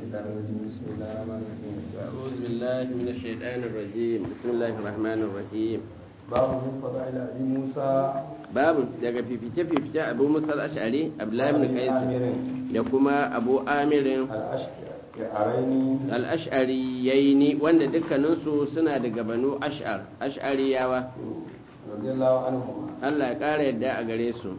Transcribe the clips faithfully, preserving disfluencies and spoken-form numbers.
الشيطان الرجيم بسم الله الرحمن الرحيم أعوذ بالله من الشيطان الرجيم بسم الله الرحمن الرحيم باب من فضائل أبي موسى babu daga fifice-fifice abu musa al'ashari abdullahi bin qais amirin da kuma abu amirin al-ash'ari al'ashariyaini wanda dukkaninsu suna daga banu ash'ar ash'ariyawa radiyallahu anhu Allah ya ƙara yadda a gare su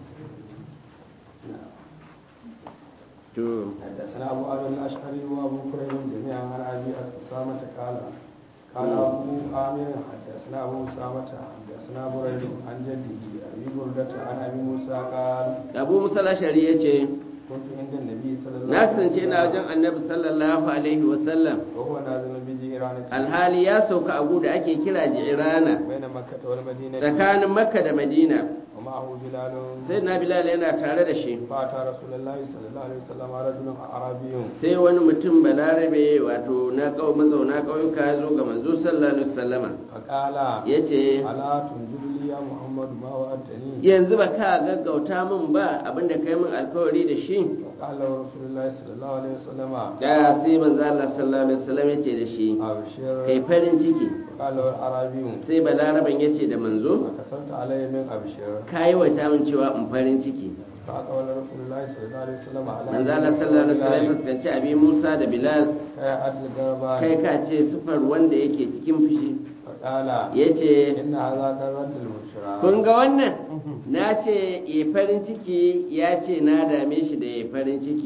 to حدثنا أبو أبي الأشعري وأبو كريم جميعا عن أبي أسامة قال قال أبو آمر حدثنا أبو أسامة حدثنا بريد عن جده أبي بردة عن أبي موسى قال abu musa al'ashari ya ce كنت عند النبي صلى الله na عليه kasance na wajen annabi sallallahu alaihi wasallam وهو نازل بجيران alhali ya sauka a da ake kira ji'irana بين مكة والمدينة tsakanin makka da madina ومعه بلال sai na bilal yana tare da shi فأتى رسول الله صلى الله عليه وسلم رجل أعرابي sai wani mutum balarabe wato na kau mazauna ƙauyuka ya zo ga manzo sallallahu alaihi wasallama فقال yace ألا تنجب لي يا محمد ما وعدتني yanzu ba ka gaggauta min ba abinda kai min alkawari da shi فقال له رسول الله صلى الله عليه وسلم da sai manzo Allah sallallahu alaihi wasallam yace da shi أبشر kai farin ciki فقال له الأعرابي sai balaraben yace da manzo فكسرت علي من أبشر kai wata min cewa in farin ciki فأقبل رسول الله صلى الله عليه وسلم على manzo Allah sallallahu alaihi wasallam ya fuskanci abi Musa da Bilal كي أدل الجربان kai ka ce sufar wanda yake cikin fushi فقال yace إن هذا كرد البشرى kun ga wannan na ce ya farin ciki ya ce na dame shi da ya farin ciki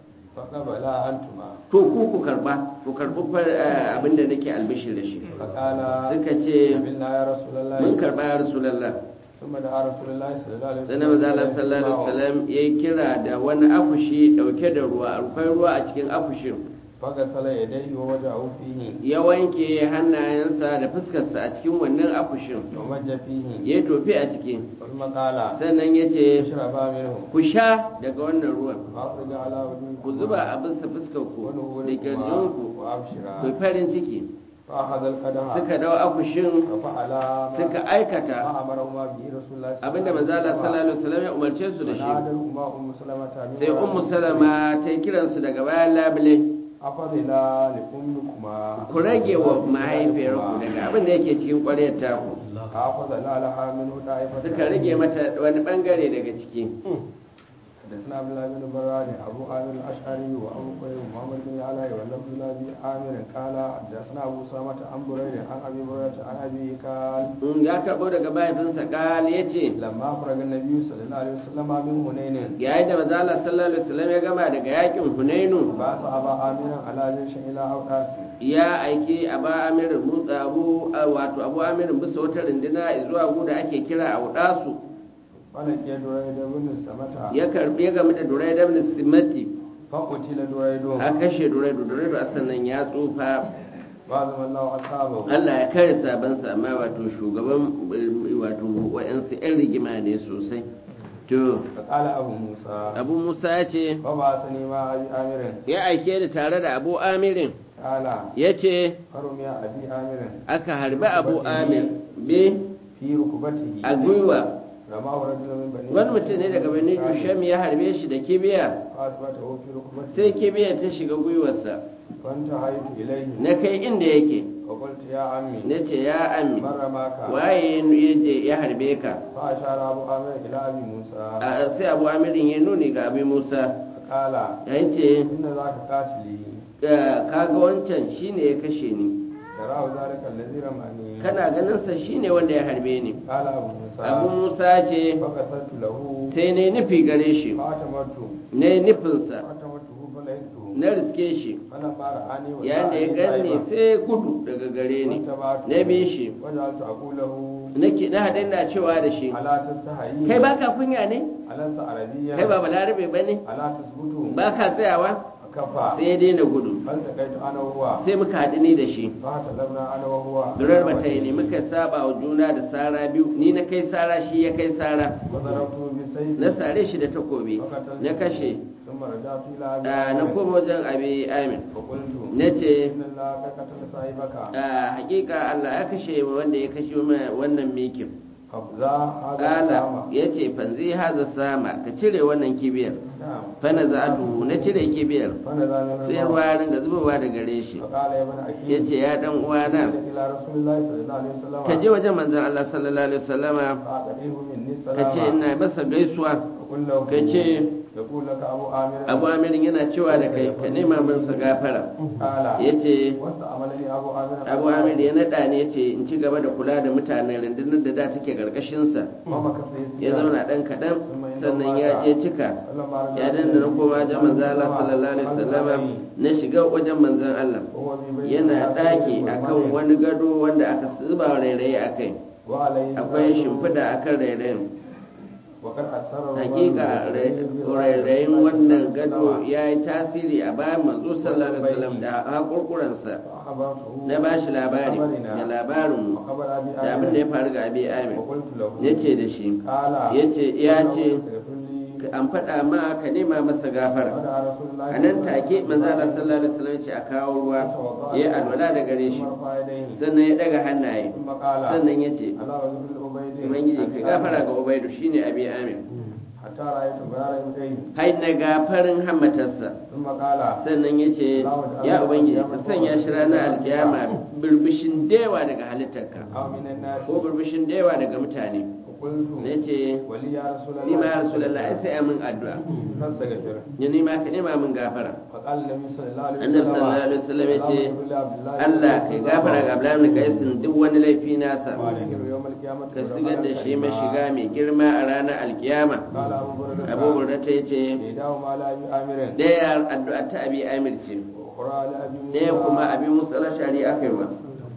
فقبل أنتما to ku ku karba ku karbi abinda nake albishir da shi فقال suka ce قبلنا يا رسول الله mun karba ya rasulullah ثم دعا رسول الله صلى الله عليه sai na manzo Allah sallallahu alaihi wasallam ya kira da wani akushi dauke da ruwa akwai ruwa a cikin akushin فغسل يديه ووجهه فيه ya wanke hannayensa da fuskarsa a cikin wannan akushin ومج فيه ya tofi a ciki ثم قال sannan ya ce اشربا منه ku sha daga wannan ruwan فأخرج على وجهكما ku zuba a bisa fuskarku da ونوركما kirjinku وأبشرا ku farin ciki فأخذ القدح suka dau akushin ففعل suka ما aikata أمرهما به رسول الله صلى abinda manzo Allah sallallahu alaihi wasallam ya umarce su da shi ونادرهما أم سلمة من sai وراء ummu salama ta yi kiransu daga bayan labule أفضلا لأمكما ku rage wa mahaifiyarku daga abin da yake cikin ƙwaryar taku أخذ لها منه طائفة suka rage mata wani bangare daga ciki حدثنا عبد الله بن براد ابو عامر الاشعري وابو قيم محمد بن علاء واللفظ لابي عامر قال حدثنا ابو سامة عن بريد عن ابي بريدة عن ابي قال in ya karbo daga mahaifinsa kal yace لما فرغ النبي صلى الله عليه وسلم من هنين yayin da manzo Allah sallallahu alaihi wasallam ya gama daga yakin Hunainu بعث ابا عامر على جيش الى اوطاس ya aiki aba amirin mutsa abu wato abu amirin bisa wata runduna zuwa guda ake kira a wudasu فلقي دريد بن السمتة ya karbe game da Durayd ibn Simati فقتل دريد a kashe Durayd Durayd a sannan ya tsufa بعض الله اصحابه Allah ya kare sabansa amma wato shugaban wato wayansu yan rigima ne sosai to فقال ابو موسى Abu Musa ya ce فبعثني مع ابي عامر ya aike da tare da Abu Amirin قال ya ce فرمي ابي عامر aka harbi Abu Amir be في ركبته a gwiwa رماه رجل من بني wani mutum ne daga Bani Jusham ya harbe shi da kibiya فأثبته في ركبته sai kibiya ta shiga gwiwarsa فانتهيت إليه na kai inda yake وقلت يا عمي na ce ya ammi من رماك waye yaje ya harbe ka فأشار أبو عامر إلى أبي موسى A- sai Abu Amirin ya nuni ga Abu Musa فقال ya ce إن ذاك قاتلي kaga wancan shine ya kashe ni يراه ذلك الذي رماني kana ganin sa shine wanda ya harbe ni قال أبو موسى Abu Musa ce فقصدت له sai ne nufi gare shi فأتمرته ne nufinsa فأتمرته فلقيته na riske shi فلما رآني yayin da ya gane sai gudu daga gare ni na bi shi وجعلت أقول له nake na haɗin na cewa da shi ألا تستحيي kai baka kunya ne ألست عربيا kai ba balarabe ba ne ألا تثبت baka tsayawa كفى sai ya daina gudu فالتقيت انا وهو sai muka haɗu ni da shi فاعتذرنا انا وهو durar ba ta yi ne muka saba wa juna da sara biyu ni na kai sara shi ya kai sara وضربته بسيف na sare shi da takobi na kashe ثم رجعت الى ابي a, na عامر koma wajen abi amin فقلت na ce ان الله قد قتل صاحبك a, hakika Allah ya kashe wanda ya kashe wannan mikin fabza hada kala sama ya ce fanzi haza sama ka cire wannan kibiyar na'am fana za'atu na cire kibiyar fana zamin sai ruwa ya ringa zubowa da gare shi faqala ya bani akhi ya ce ya dan uwana ila rasulullahi sallallahu alaihi wasallam ka je wajen manzon Allah sallallahu alaihi wasallama faqadihu minni ka salama ce ina masa gaisuwa kullu ka ce yaqul laka abu amir abu amirin yana cewa da kai ka nema min sa gafara qala ya ce wasta amalani abu amir abu amir ya naɗa ne ya ce in ci gaba da kula da mutanen rundunar da da take ƙarƙashinsa mama ka sai ya zauna ɗan kaɗan sannan ya je cika ya danna na koma wajen manzan Allah sallallahu alaihi wasallama na shiga wajen manzan Allah yana ɗaki akan wani gado wanda aka zuba rairaye a kai akwai shimfiɗa akan rairayen hakika rairayin wannan gado ya yi tasiri a bayan manzo sallallahu alaihi wasallam da haƙurƙuransa na ba shi labari da labarinmu da abin da ya faru ga abi amir ya ce da shi ya ce an faɗa ma ka nema masa gafara a nan take manzala sallallahu alaihi wasallam ce a kawo ruwa ya yi alwala da gare shi sannan ya daga hannaye sannan ya ce ubangiji ka gafara ga ubaidu shine abi amin hai na gafarin hammatarsa sannan ya ce ya ubangiji ka sanya shi ranar alkiyama birbishin dewa daga halittarka ko birbishin dewa daga mutane na ce ni ma ya rasulallah sai amin addu'a ya nima ka nema min gafara annabi sallallahu alaihi wasallam ya ce Allah kai gafara ga Abdullahi ibn Qais duk wani laifi nasa ka sigar da shi mai shiga mai girma a ranar alkiyama Abu Burda ta yace daya addu'a ta Abi Amir ce daya kuma Abi Musa al-Ash'ari akai wa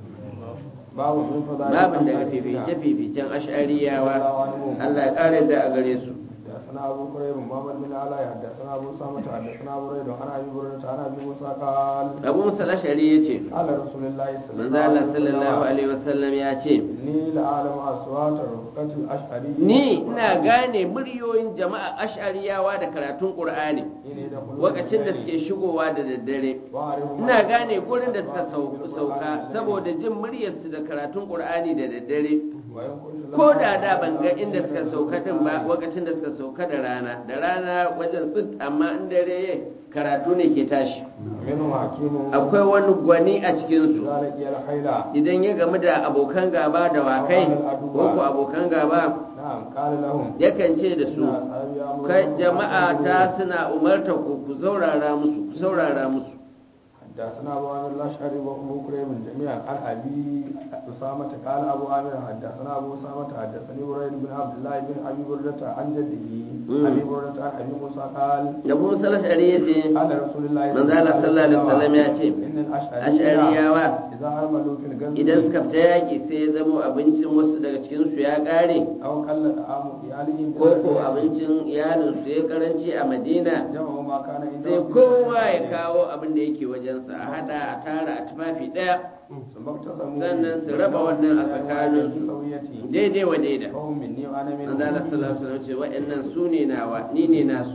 babin daga fifice-fificen ash'ariyawa Allah ya kare da a gare su حدثنا أبو كريب محمد بن علاء حدثنا أبو سامة حدثنا أبو ريد عن أبي هريرة عن أبي موسى قال أبو موسى الأشعري يتي قال رسول الله صلى الله عليه وسلم يتي ni la'alam aswat rufqatul ash'ari ni ina gane muryoyin jama'a ash'ariyawa da karatun qur'ani lokacin da suke shigowa da daddare ina gane gurin da suka sauka saboda jin muryarsu da karatun qur'ani da daddare ko da da ban ga inda suka sauka din ba lokacin da suka sauka da rana da rana wajen tsit amma in dare karatu ne ke tashi akwai wani gwani a cikinsu idan ya gamu da abokan gaba da wakai ko ku abokan gaba yakan ce da su kai jama'a ta suna umarta ku ku saurara musu ku saurara musu حدثنا أبو عامر الأشعري وأبو كريب جميعا عن أبي أسامة قال أبو عامر حدثنا أبو أسامة حدثني بريد بن عبد الله بن أبي بردة عن جده أبي بردة عن أبي موسى قال أبو موسى الأشعري قال رسول الله من ذا صلى الله عليه وسلم يأتي إن الأشعرية إذا أرملوا في الغزو idan suka fita yaƙi sai ya zamo abincin wasu daga cikinsu ya ƙare أو قل طعام إيالهم ko ko abincin iyalinsu ya karanci a madina جمعوا ما كان عندهم sai kowa ya kawo abin da yake wajensa a hada a tara a tufafi ɗaya sannan su raba wannan a tsakaninsu daidai wa daida an zala sallallahu alaihi ce wa'annan su ne nawa ni ne nasu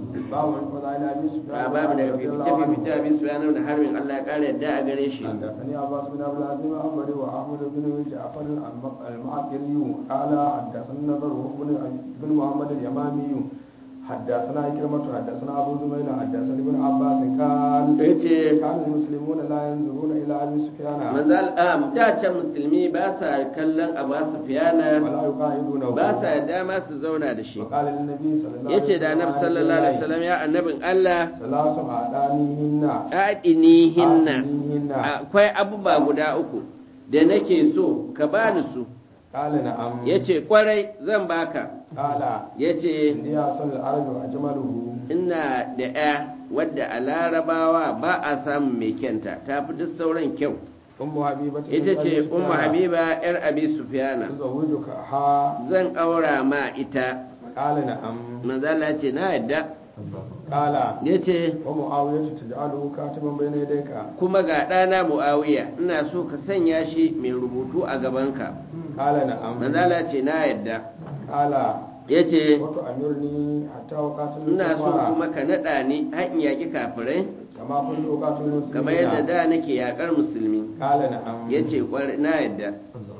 a babu daga fifice fifice a bisu yanar da harbin Allah ya ƙara yadda a gare shi حدثني عباس بن عبد العزيز محمد وأحمد بن جعفر المعقري قال حدثنا النضر بن محمد اليمامي حدثنا إكرمة حدثنا أبو زميل حدثني ابن عباس قال كان المسلمون لا ينظرون إلى أبي سفيان من ذا الآن جاءت المسلمين باسا كلن أبا سفيان ولا يقاعدونه باسا داما سزونا دشي وقال للنبي صلى الله عليه yace da annabi sallallahu alaihi wasallam ya annabin Allah salasu adanihinna adinihinna akwai abubuwa guda uku da nake so ka bani su qala na'am yace kwarai zan baka qala yace indiya sal arabi wa ajmaluhu ina da ya wadda a larabawa ba a samun mai kyanta ta fi duk sauran kyau ummu habiba ita ce ummu habiba yar abi sufyana zawujuka ha zan aura ma ita qala na'am manzala ce na yadda qala yace wa muawiyah taj'aluhu katiban bayna yadayka kuma ga ɗana muawiya ina so ka sanya shi mai rubutu a gabanka qala na'am manzala ce na yadda qala yace wato amirni hatta waqatul ina so kuma ka nada ni har in yaki kafirai kama kun waqatul muslimin kamar yadda da nake yakar musulmi qala na'am yace kwar na yadda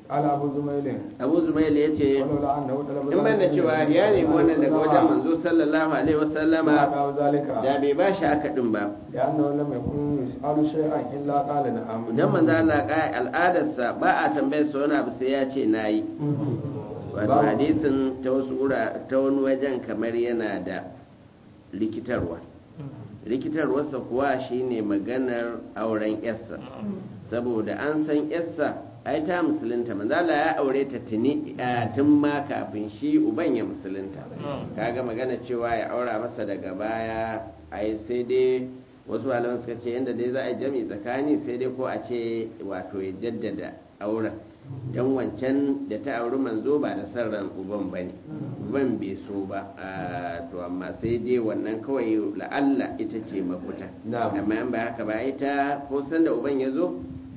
قال أبو زميل abu zumail ya ce ولولا أنه طلب in ban da cewa ya nemi wannan daga wajen manzo sallallahu alaihi ما wasallama أدعو ذلك da bai ba shi haka din ba لأنه لم يكن يسأل شيئا إلا قال نعم idan manzo Allah ka al'adarsa ba a tambayar sa wani abu sai ya ce nayi wato hadisin ta wasu ura ta wani wajen kamar yana da likitarwa likitarwarsa kuwa shine maganar auren yarsa saboda an san yarsa ai ta musulunta manzo Allah ya aure ta tuni tun ma kafin shi uban ya musulunta kaga magana cewa ya aura masa daga baya ai sai dai wasu malaman suka ce yanda dai za a yi jami tsakani sai dai ko a ce wato ya jaddada auren don wancan da ta auri manzo ba da san ran uban ba ne uban bai so ba to amma sai dai wannan kawai la'alla ita ce mafuta amma yan ba haka ba ita ko san da uban ya zo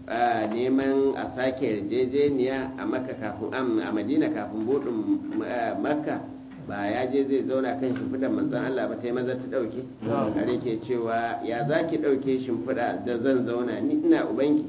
neman a sake yarjejeniya a makka kafin a madina kafin budin makka ba ya je zai zauna kan shimfiɗar manzon Allah ba ta yi maza ta ɗauke kare ke cewa ya za ki ɗauke shimfiɗa da zan zauna ni ina ubanki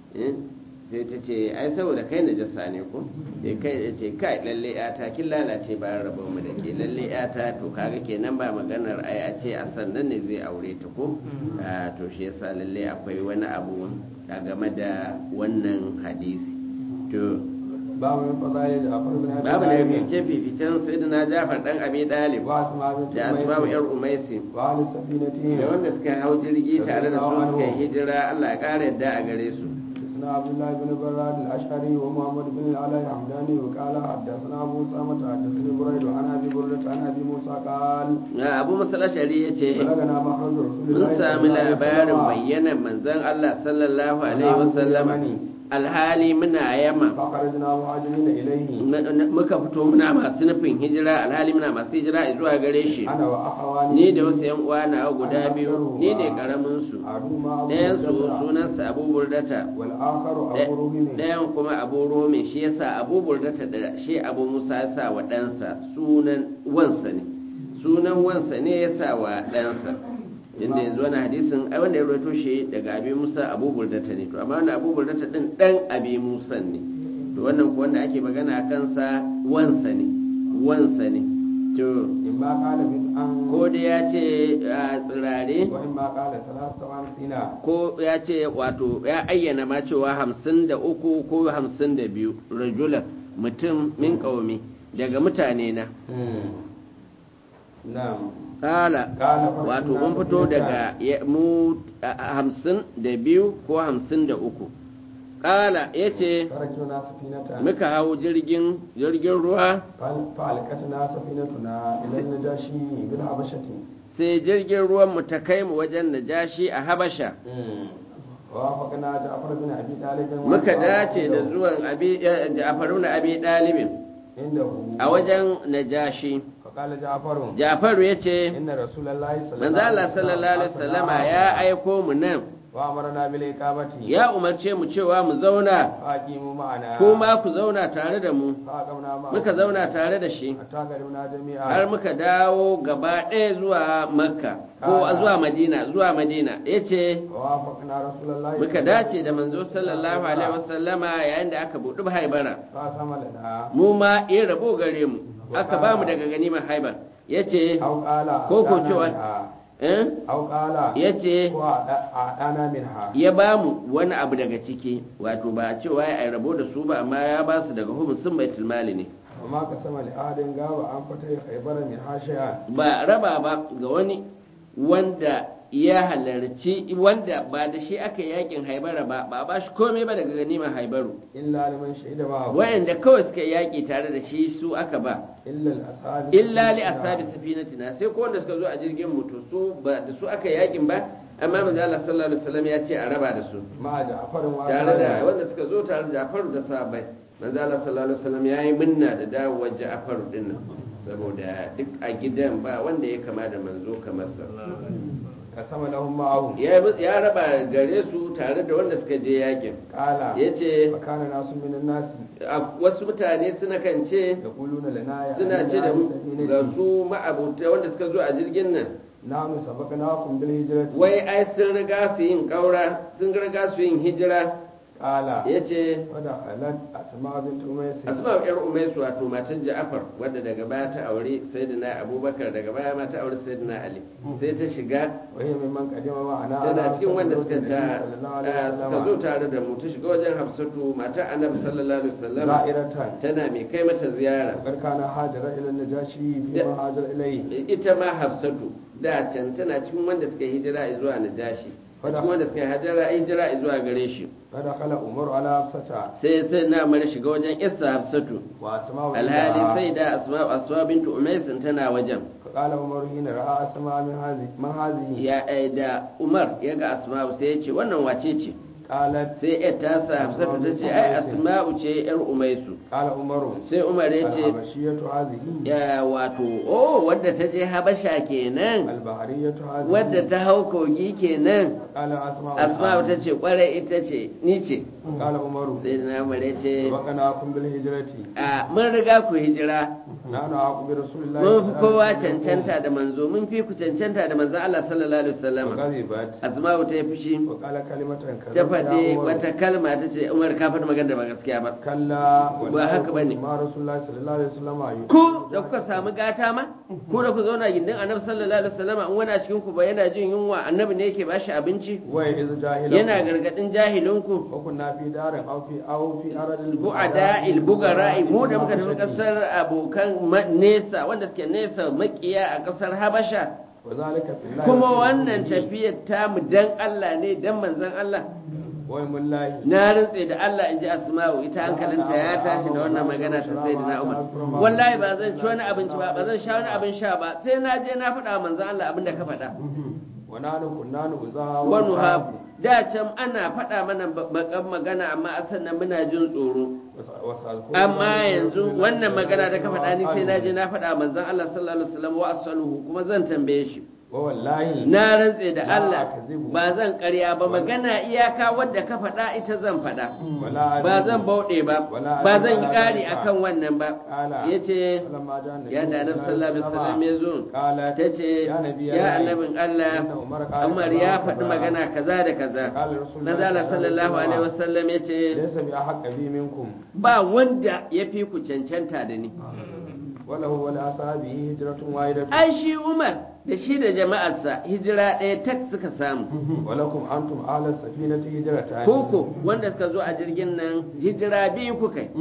sai ta ce ai saboda kai na jasa ne ko sai kai ce kai lalle yata kin lalace bayan rabon mu da ke lalle yata to kaga kenan ba maganar ai a ce a sannan ne zai aure ta ko to shi yasa lalle akwai wani abu a game da wannan hadisi to babu min fadail Ja'far bin Abi babu da fice fificen sayyidina Ja'far dan Abi Talib wa asma da asbabu yar umaisi wa ali safinati da wanda suka hau jirgi tare da su suka hijira Allah ya kare yadda a gare su حدثنا عبد الله بن براد الأشعري ومحمد بن العلاء الحمداني وقال حدثنا أبو أسامة حدثني بريد عن أبي بردة عن أبي موسى قال أبو موسى الأشعري يتي بلغنا مخرج رسول من الله سامي labarin bayyana manzon Allah sallallahu alaihi wasallam alhali muna yama فخرجنا مهاجرين إليه muka fito muna masu nufin hijira alhali muna masu hijira zuwa gare shi أنا وأخواني ni da wasu yan uwa na guda biyu ni ne karamin su أحدهما أبو ɗayan su بردة sunansa Abu Burdata والآخر أبو رهم ɗayan kuma Abu Rumi shi yasa Abu Burdata da shi Abu Musa yasa wa ɗansa sunan wansa ne sunan wansa ne yasa wa ɗansa inda yanzu wani hadisin ai wanda ya rawaito shi daga Abi Musa Abu Burdata ne to amma wannan Abu Burdata din dan Abi Musa ne to wannan ko wanda ake magana a kansa wansa ne wansa ne to إما قال بدءا ko da ya ce a tsirare وإما قال ثلاثة وخمسين ko ya ce wato ya ayyana ma cewa hamsin da uku ko hamsin da biyu rajula mutum min ƙaumi daga mutane na نعم kala wato mun fito daga mu hamsin da biyu ko hamsin da uku kala ya ce تركنا سفينة muka hau jirgin jirgin ruwa فألقتنا سفينتنا إلى النجاشي بالحبشة sai jirgin ruwan mu ta kai mu wajen najashi a habasha وافقنا جعفر بن أبي طالب muka dace da zuwan abi Ja'far ibn Abi Dalib عنده a wajen najashi فقال جعفر Jafaru ya ce إن رسول الله صلى manzo Allah sallallahu alaihi wasallama ya aiko mu nan وأمرنا بالإقامة ya umarce mu cewa mu zauna فأقيموا معنا kuma ku zauna tare da mu فأقمنا معه muka zauna tare da shi حتى قدمنا جميعا har muka dawo gaba ɗaya zuwa makka ko zuwa madina zuwa madina ya ce ووافقنا رسول الله muka dace da manzo sallallahu alaihi wasallama yayin da aka buɗi haibara فأسام لنا mu ma in rabo gare mu aka ba mu daga ganimar haibar ya ce أو قال ko ko أعطانا cewa منها. eh أو قال ya ce وأعطانا منها ya ba mu wani abu daga ciki wato ba cewa ya rabo da su ba amma ya ba su daga humusin baitul mali ne وما قسم لأحد غاب عن فتح خيبر منها شيئا ba raba ba ga wani wanda ya halarci wanda ba da shi aka yakin haibara ba ba ba shi komai ba daga ganimar haibaru إلا لمن شهد معه wayanda kawai suka yaki tare da shi su aka ba إلا الأصحاب illa li ashabi safinatina sai ko wanda suka zo a jirgin mutu su ba da su aka yakin ba amma manzo Allah sallallahu alaihi wasallam ya ce a raba da su مع جعفر tare da وأصحابه wanda suka zo tare da Jafaru da sahabbai manzo Allah sallallahu alaihi wasallam yayi minna da dawowar Jafaru din nan saboda duk a gidan ba wanda ya kama da manzo kamar sa قسم لهم معه ya ya raba gare su tare da wanda suka je yakin قال yace وكان ناس من الناس a- wasu mutane suna kan ce يقولون لنا يا suna ce da mu سفينتي ga su ma'abuta wanda suka zo a jirgin nan نحن سبقناكم بالهجرة wai ai sun riga su yin kaura sun riga su yin hijira قال yace ودخلت أسماء بنت أميس asma'u yar umaisu wato matan ja'far wadda daga baya ta aure sayyidina abubakar daga baya ma ta aure sayyidina ali sai ta shiga وهي ممن قدم معنا tana cikin wanda suka ta صلى الله عليه suka zo وسلم tare da mu ta shiga wajen hafsatu mata annabi sallallahu alaihi wasallam زائرة tana mai kai mata ziyara وقد كان هاجر إلى النجاشي فيما هاجر إليه ita ma hafsatu da can tana cikin wanda suka hijira zuwa najashi cikin wanda suka hijira hijira zuwa gare shi فدخل عمر على حفصة sai sai na mara shiga wajen isa hafsatu وأسماء alhali بنتها. sai da asma asma bintu umaisin tana wajen فقال عمر حين رأى أسماء من هذه من هذه ya ai da umar ya ga asma'u sai ya ce wannan wace ce قالت sai ya tasa hafsatu ta ce ai asma'u ce yar umaisu قال عمر sai umar ya ce الحبشية هذه ya wato oh wadda ta je habasha kenan البحرية هذه wadda ta hau kogi kenan قال أسماء asma'u ta ce kwarai ita ce ni ce قال عمر sai na umar ya ce وقناكم بالهجرة a mun riga ku hijira نحن أعقب برسول الله mun fi kowa عليه وسلم. cancanta da manzo mun fi ku cancanta da manzon Allah sallallahu alaihi wasallam وغضبت asma'u ta yi fushi وقال كلمة ta كذبت faɗi يا عمر wata kalma ta ce umar ka faɗi magana da ba gaskiya ba كلا ba haka bane. ما رسول الله صلى الله عليه وسلم ku da kuka samu gata ma ku da ku zauna gindin annabi sallallahu alaihi wasallam in wani a cikin ku ba yana jin yunwa annabi ne yake bashi abinci وإذ جاهل yana gargadin jahilinku وكنا في دار أو في أو في أرض bu'ada ilbugara'i mu da muka tafi kasar abokan ma- nesa wanda suke nesa makiya a kasar habasha وذلك في الله kuma ورسوله. wannan tafiyar tamu dan Allah ne dan manzon Allah ويم الله na rantse da Allah in ji asma'u ita hankalinta ya tashi da wannan magana ta sai da na umar wallahi ba zan ci wani abinci ba ba zan sha wani abin sha ba sai na je na faɗa wa manzon Allah abin da ka faɗa ونحن كنا نؤذى wani hafu da can ana faɗa mana bakan magana amma a sannan muna jin tsoro amma yanzu wannan magana da ka faɗa ni sai na je na faɗa manzon Allah sallallahu alaihi wasallam wa asaluhu kuma zan tambaye shi wallahi na rantse da La Allah akzibu. ba zan ƙarya ba magana iyaka wadda ka faɗa ita zan faɗa wala ba zan bauɗe ba Wala ba zan yi wala ƙari zalika. akan wannan ba Kala. yace فلما جاء النبي ya da annabi sallallahu alaihi wasallam ya zo قالت ta ce يا نبي ya الله annabin Allah إن عمر قال Umar كذا ya وكذا. faɗi magana kaza da kaza قال رسول الله Nazala صلى الله sallallahu عليه alaihi وسلم wasallam ya ce ليس بأحق بي منكم ba wanda ya fi ku cancanta da ni وله ولأصحابه هجرة واحدة ai shi Umar da shi da jama'arsa hijira ɗaya tak suka samu ولكم أنتم أهل السفينة هجرتان koko wanda suka zo a jirgin nan hijira biyu kuka yi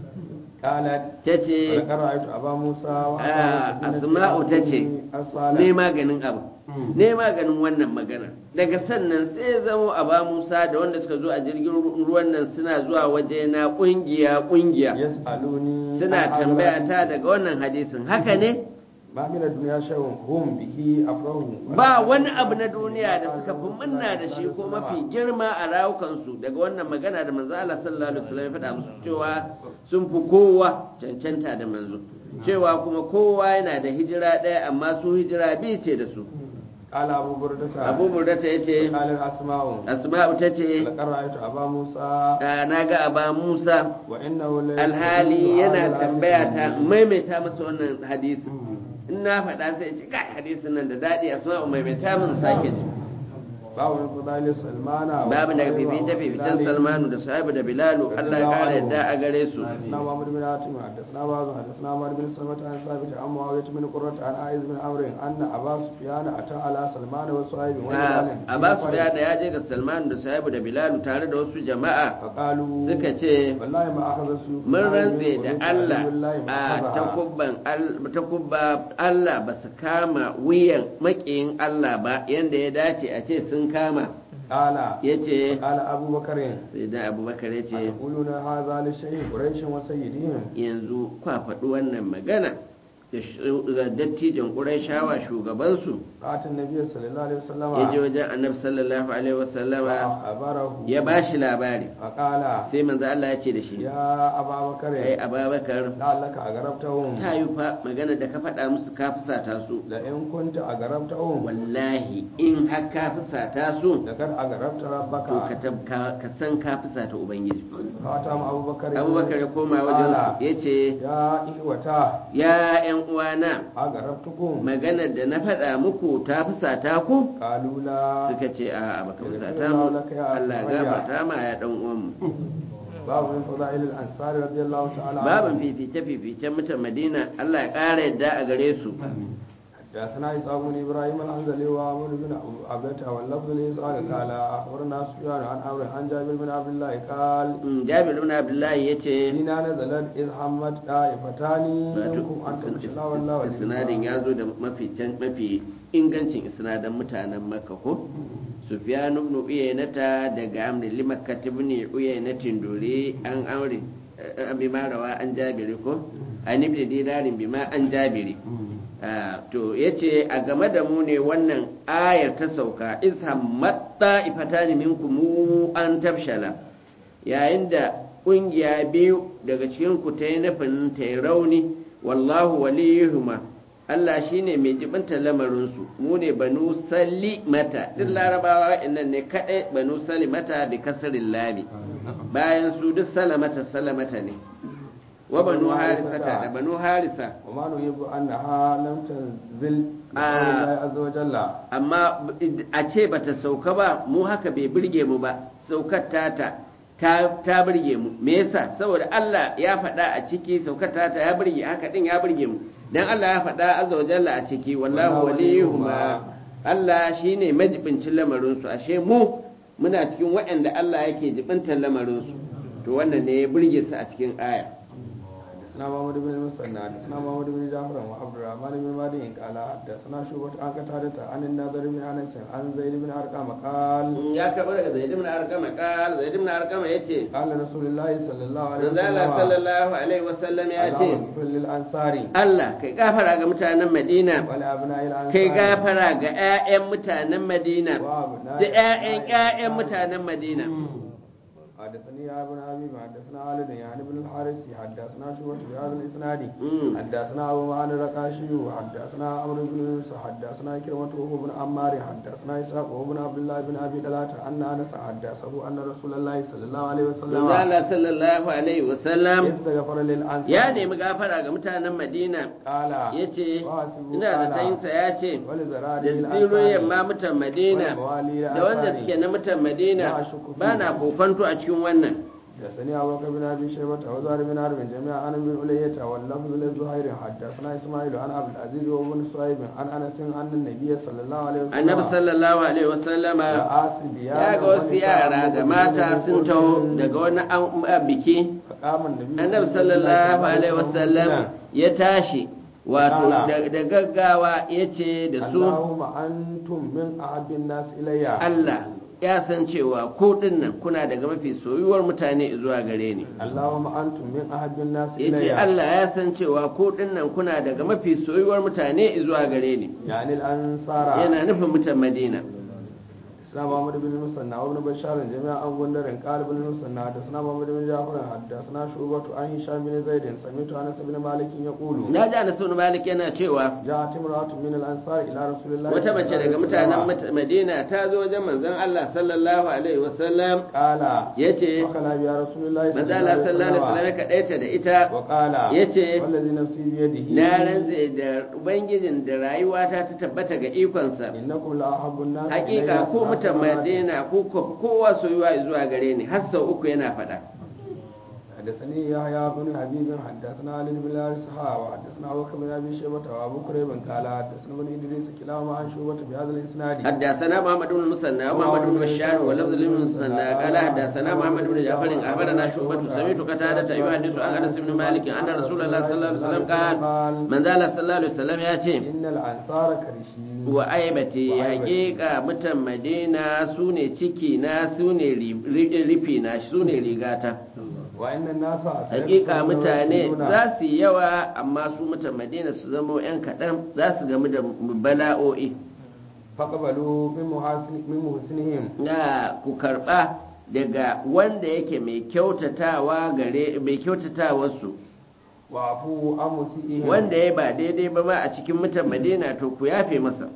قالت ta ce ولقد رأيت أبا موسى Ah, Asma'u ta ce, ne maganin abu ne maganin wannan magana daga sannan sai ya zamo a ba Musa da wanda suka zo a jirgin ruwan nan suna zuwa waje na kungiya kungiya يسألوني suna عن هذا tambaya الحديث. ta daga wannan hadisin haka ne ما من الدنيا شيء هم به أفرهم ba wani abu na duniya da suka fi munna da shi ko mafi girma a rawukansu daga wannan magana da manzo Allah sallallahu alaihi wasallam ya faɗa musu cewa sun fi kowa cancanta da manzo cewa kuma kowa yana da hijira ɗaya amma su hijira biyu ce da su قال أبو بردة abu murdata ya ce قال الأسماء asma'u ta ce لقد رأيت أبا موسى na ga aba musa وإنه لا alhali يستطيع yana هذا tambaya ta الحديث. maimaita masa wannan hadisi in na faɗa sai ce kai hadisin nan da daɗi asma'u maimaita min sake ji باب من فضائل سلمان babu daga fifita fifitan salmanu da sahibu da bilalu Allah ya kara yadda a gare su حدثنا محمد بن عاصم حدثنا بعض حدثنا عمر بن سلمة عن ثابت عن معاوية بن قرة عن عائذ بن عمرو أن أبا سفيان أتى على سلمان وصهيب وبلال a ba su da ya je ga salmanu da sahibu da bilalu tare da wasu jama'a فقالوا suka ce والله ما أخذ السيوف mun من rantse da ومن Allah والله ما a أخذها. takubban al- takubba Allah ba su kama wuyan makiyin Allah ba yanda ya dace a ce sun kama قال ya ce قال أبو بكر sai da abubakar ya ce يقولون هذا للشيء قريش وسيدهم yanzu kwa faɗi wannan magana da sh- da dattijan ƙurayshawa shugabansu قاتل النبي صلى الله عليه وسلم ya je wajen annabi sallallahu alaihi wasallama فأخبره ya ba shi labari فقال sai manzo Allah ya ce da shi يا أبا بكر ai ababakar لعلك أغربتهم ta yi fa magana da ka faɗa musu ka fusata su لئن كنت أغربتهم wallahi in har ka fusata su لقد أغربت to ka ربك tab- ka ka san ka fusata ubangiji فأتم أبو بكر abubakar ya koma wajen su ya ce يا إخوتا ya ƴan ‘yan uwana أقربتكم maganar da na faɗa muku ta fusata ku قالوا لا suka ce a baka fusata mu Allah gafarta ma ya ɗan uwanmu باب من فضائل الأنصار رضي الله تعالى عنهم babin fifice-fificen mutan Madina Allah ya ƙara yadda a gare su حدثنا إسحاق بن إبراهيم الحنظلي وعمر بن عبدة واللفظ لإسحاق قال أخبرنا سفيان عن عمرو عن جابر بن عبد الله قال Jabir ibn Abdullah yace إنا نزلت إذ حمد طائفتان منكم أن تبشلا والله isnadin ya zo da mafi mafi ingancin isnadan mutanen Makka ko Sufyan ibn Uyaynata daga Amr limakkat ibn Uyaynatin dore an amri abi marawa an Jabiri ko an ibn dinarin bima an Jabiri to yace a game da mu ne wannan ayar ta sauka iz hammatta ifatani minkum an tabshala yayin da kungiya biyu daga cikin ku ta yi nufin ta yi rauni wallahu waliyuhuma Allah shine mai jibinta lamarin su mu ne banu salimata duk larabawa innan ne kadai banu salimata bi kasrin lami bayan su duk salamata salamata ne wa banu harisata da banu harisa وما نحب أنها لم تنزل الله عز وجل amma a ce bata sauka ba mu haka bai burge mu ba saukar tata ta ta burge mu me yasa saboda Allah ya faɗa a ciki saukar tata ya burge haka din ya burge mu dan Allah ya faɗa azza wa jalla a ciki wallahu waliyuhuma Allah shine majibincin lamarin su ashe mu muna cikin waɗanda Allah yake jibintar lamarin su to wannan ne ya burge su a cikin aya حدثنا محمد بن المثنى حدثنا محمد بن جعفر وعبد الرحمن بن مهدي قال حدثنا شعبة عن قتادة عن النضر بن انس عن زيد بن ارقم قال ya karɓo daga zaid ibn arqama qal zaid ibn arqama yace قال رسول الله صلى الله عليه manzo Allah وسلم sallallahu alaihi wasallam ya ce اللهم للانصار Allah kai gafara ga mutanen Madina ولابناء الانصار kai gafara ga ƴaƴan mutanen Madina وابناء da ƴaƴan ƴaƴan mutanen Madina حدثني يا ابن ابي حدثنا خالد يعني ابن الحارث حدثنا شعبة بهذا الاسناد مم. حدثنا ابو معن الرقاشي حدثنا عمرو بن يونس حدثنا كلمة وهو بن عمار حدثنا اسحاق وهو بن عبد الله بن ابي دلات ان انس حدثه ان رسول الله صلى الله عليه وسلم manzo Allah sallallahu alaihi wasallam استغفر للانصار ya nemi gafara ga mutanen Madina قال yace وحسبوا ina da قال tayinsa ya ce ولزرار da tsiroyin ma mutan Madina da wanda suke na mutan Madina ba na kokonto a cikin wannan حدثني أبو بكر بن أبي شيبة وزهير بن حرب جميعا عن ابن ألية واللفظ لزهير حدثنا إسماعيل عن عبد العزيز وابن صهيب عن أنس أن النبي صلى الله عليه وسلم annabi sallallahu alaihi wasallama رأى صبيانا ya ga wasu yara da mata sun taho daga wani an- biki فقام النبي annabi sallallahu alaihi wasallam ya tashi wato da da gaggawa ya ce da su اللهم أنتم من أحب الناس إلي Allah ya san cewa ko dinnan kuna daga mafi soyuwar mutane zuwa gare ni اللهم أنتم من أحب الناس yace إلي Allah ya san cewa ko dinnan kuna daga mafi soyuwar mutane zuwa gare ni يعني الأنصار yana nufin mutan Madina حدثنا محمد بن المثنى وابن بشار جميعا عن غندر قال ابن المثنى حدثنا محمد بن جعفر حدثنا شعبة عن هشام بن زيد سمعت انس بن مالك يقول na ji Anas ibn Malik yana cewa جاءت امرأة من الأنصار إلى رسول الله wata mace daga mutanen Mat- Madina ta zo wajen manzon Allah sallallahu alaihi wasallam قال yace وقال يا رسول الله manzon Allah sallallahu alaihi wasallam ya kadaita da ita وقال yace والذي نفسي بيده na rantse da ubangijin da rayuwata ta tabbata ga ikonsa إنكم لأحب الناس hakika إلي ko mutan Madina ko ko- kowa soyuwa zuwa gare ni har sau uku yana faɗa حدثني يحيى بن حبيب حدثنا علي بن الارسحا وحدثنا ابو بكر بن ابي شيبه وابو كريب قال حدثنا بن ادريس كلاهما عن شعبة بهذا الاسناد حدثنا محمد بن المثنى ومحمد بن بشار ولفظ المثنى قال حدثنا محمد بن جعفر اخبرنا شعبة سمعت قتادة يحدث عن انس بن مالك ان رسول الله صلى الله عليه وسلم قال من ذا صلى الله عليه وسلم ياتي ان الانصار كرشي wa aibati hakika mutan Madina sune ciki na sune rifi na sune rigata wa inna nasa hakika mutane za su yi yawa amma su mutan Madina su zama yan kaɗan za su gamu da bala'o'i faqbalu min muhasin min muhsinihim na ku karba daga wanda yake mai kyautatawa gare mai kyautatawa su wa afu amusihim wanda ya ba daidai ba ma a cikin mutan Madina to ku yafe masa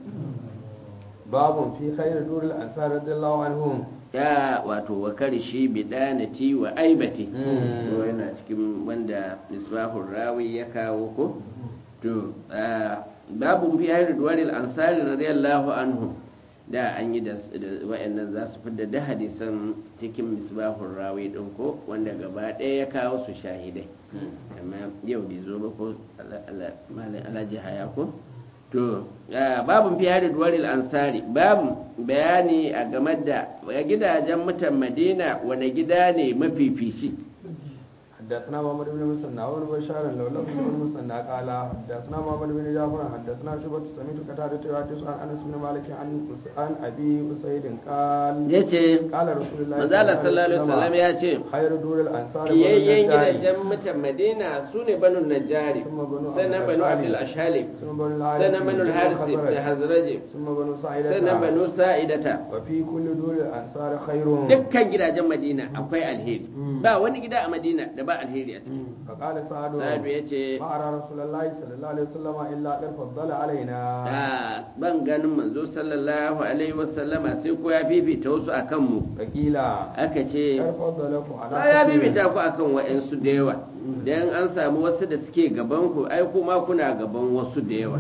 babun fi khair duril ansar radiyallahu anhum ya wato wa karishi bidanati wa aibati to yana cikin wanda misbahur rawi ya kawo ko to babu fi hayar duwaril ansari radiyallahu anhu da an yi da wa'annan za su fidda da hadisan cikin misbahun rawi din ko wanda gaba ɗaya ya kawo su shahidai amma yau bai zo ba ko alhaji haya ko to babun fi hayar duwaril ansari babu bayani a game da gidajen mutan madina wanda gida ne mafifici. حدثنا محمد بن مسنى وابن بشار لولا بن مسنى قال حدثنا محمد بن جعفر حدثنا شعبة سمعت قتادة يحدث عن انس بن مالك عن عن ابي اسيد قال yace قال رسول الله sallallahu alaihi wasallam yace خير دور الانصار yayyen gidajen mutan madina sune banu najari sannan banu abdul ashali sannan banu al-harith da hazraji ثم بنو سعيدة sannan banu sa'idata وفي كل دور الانصار خير dukkan gidajen madina akwai alheri ba wani gida a madina da ba alheri a ciki. فقال سعد Sa'adu ya ce ما أرى رسول الله صلى الله عليه وسلم إلا قد فضل علينا ban ganin manzo sallallahu alaihi wasallama sai ko ya fifita wasu akan mu فقيل aka ce قد فضلكم على ba ya fifita ku akan wa'ansu da yawa dan an samu wasu da suke gaban ku ai kuma kuna gaban wasu da yawa.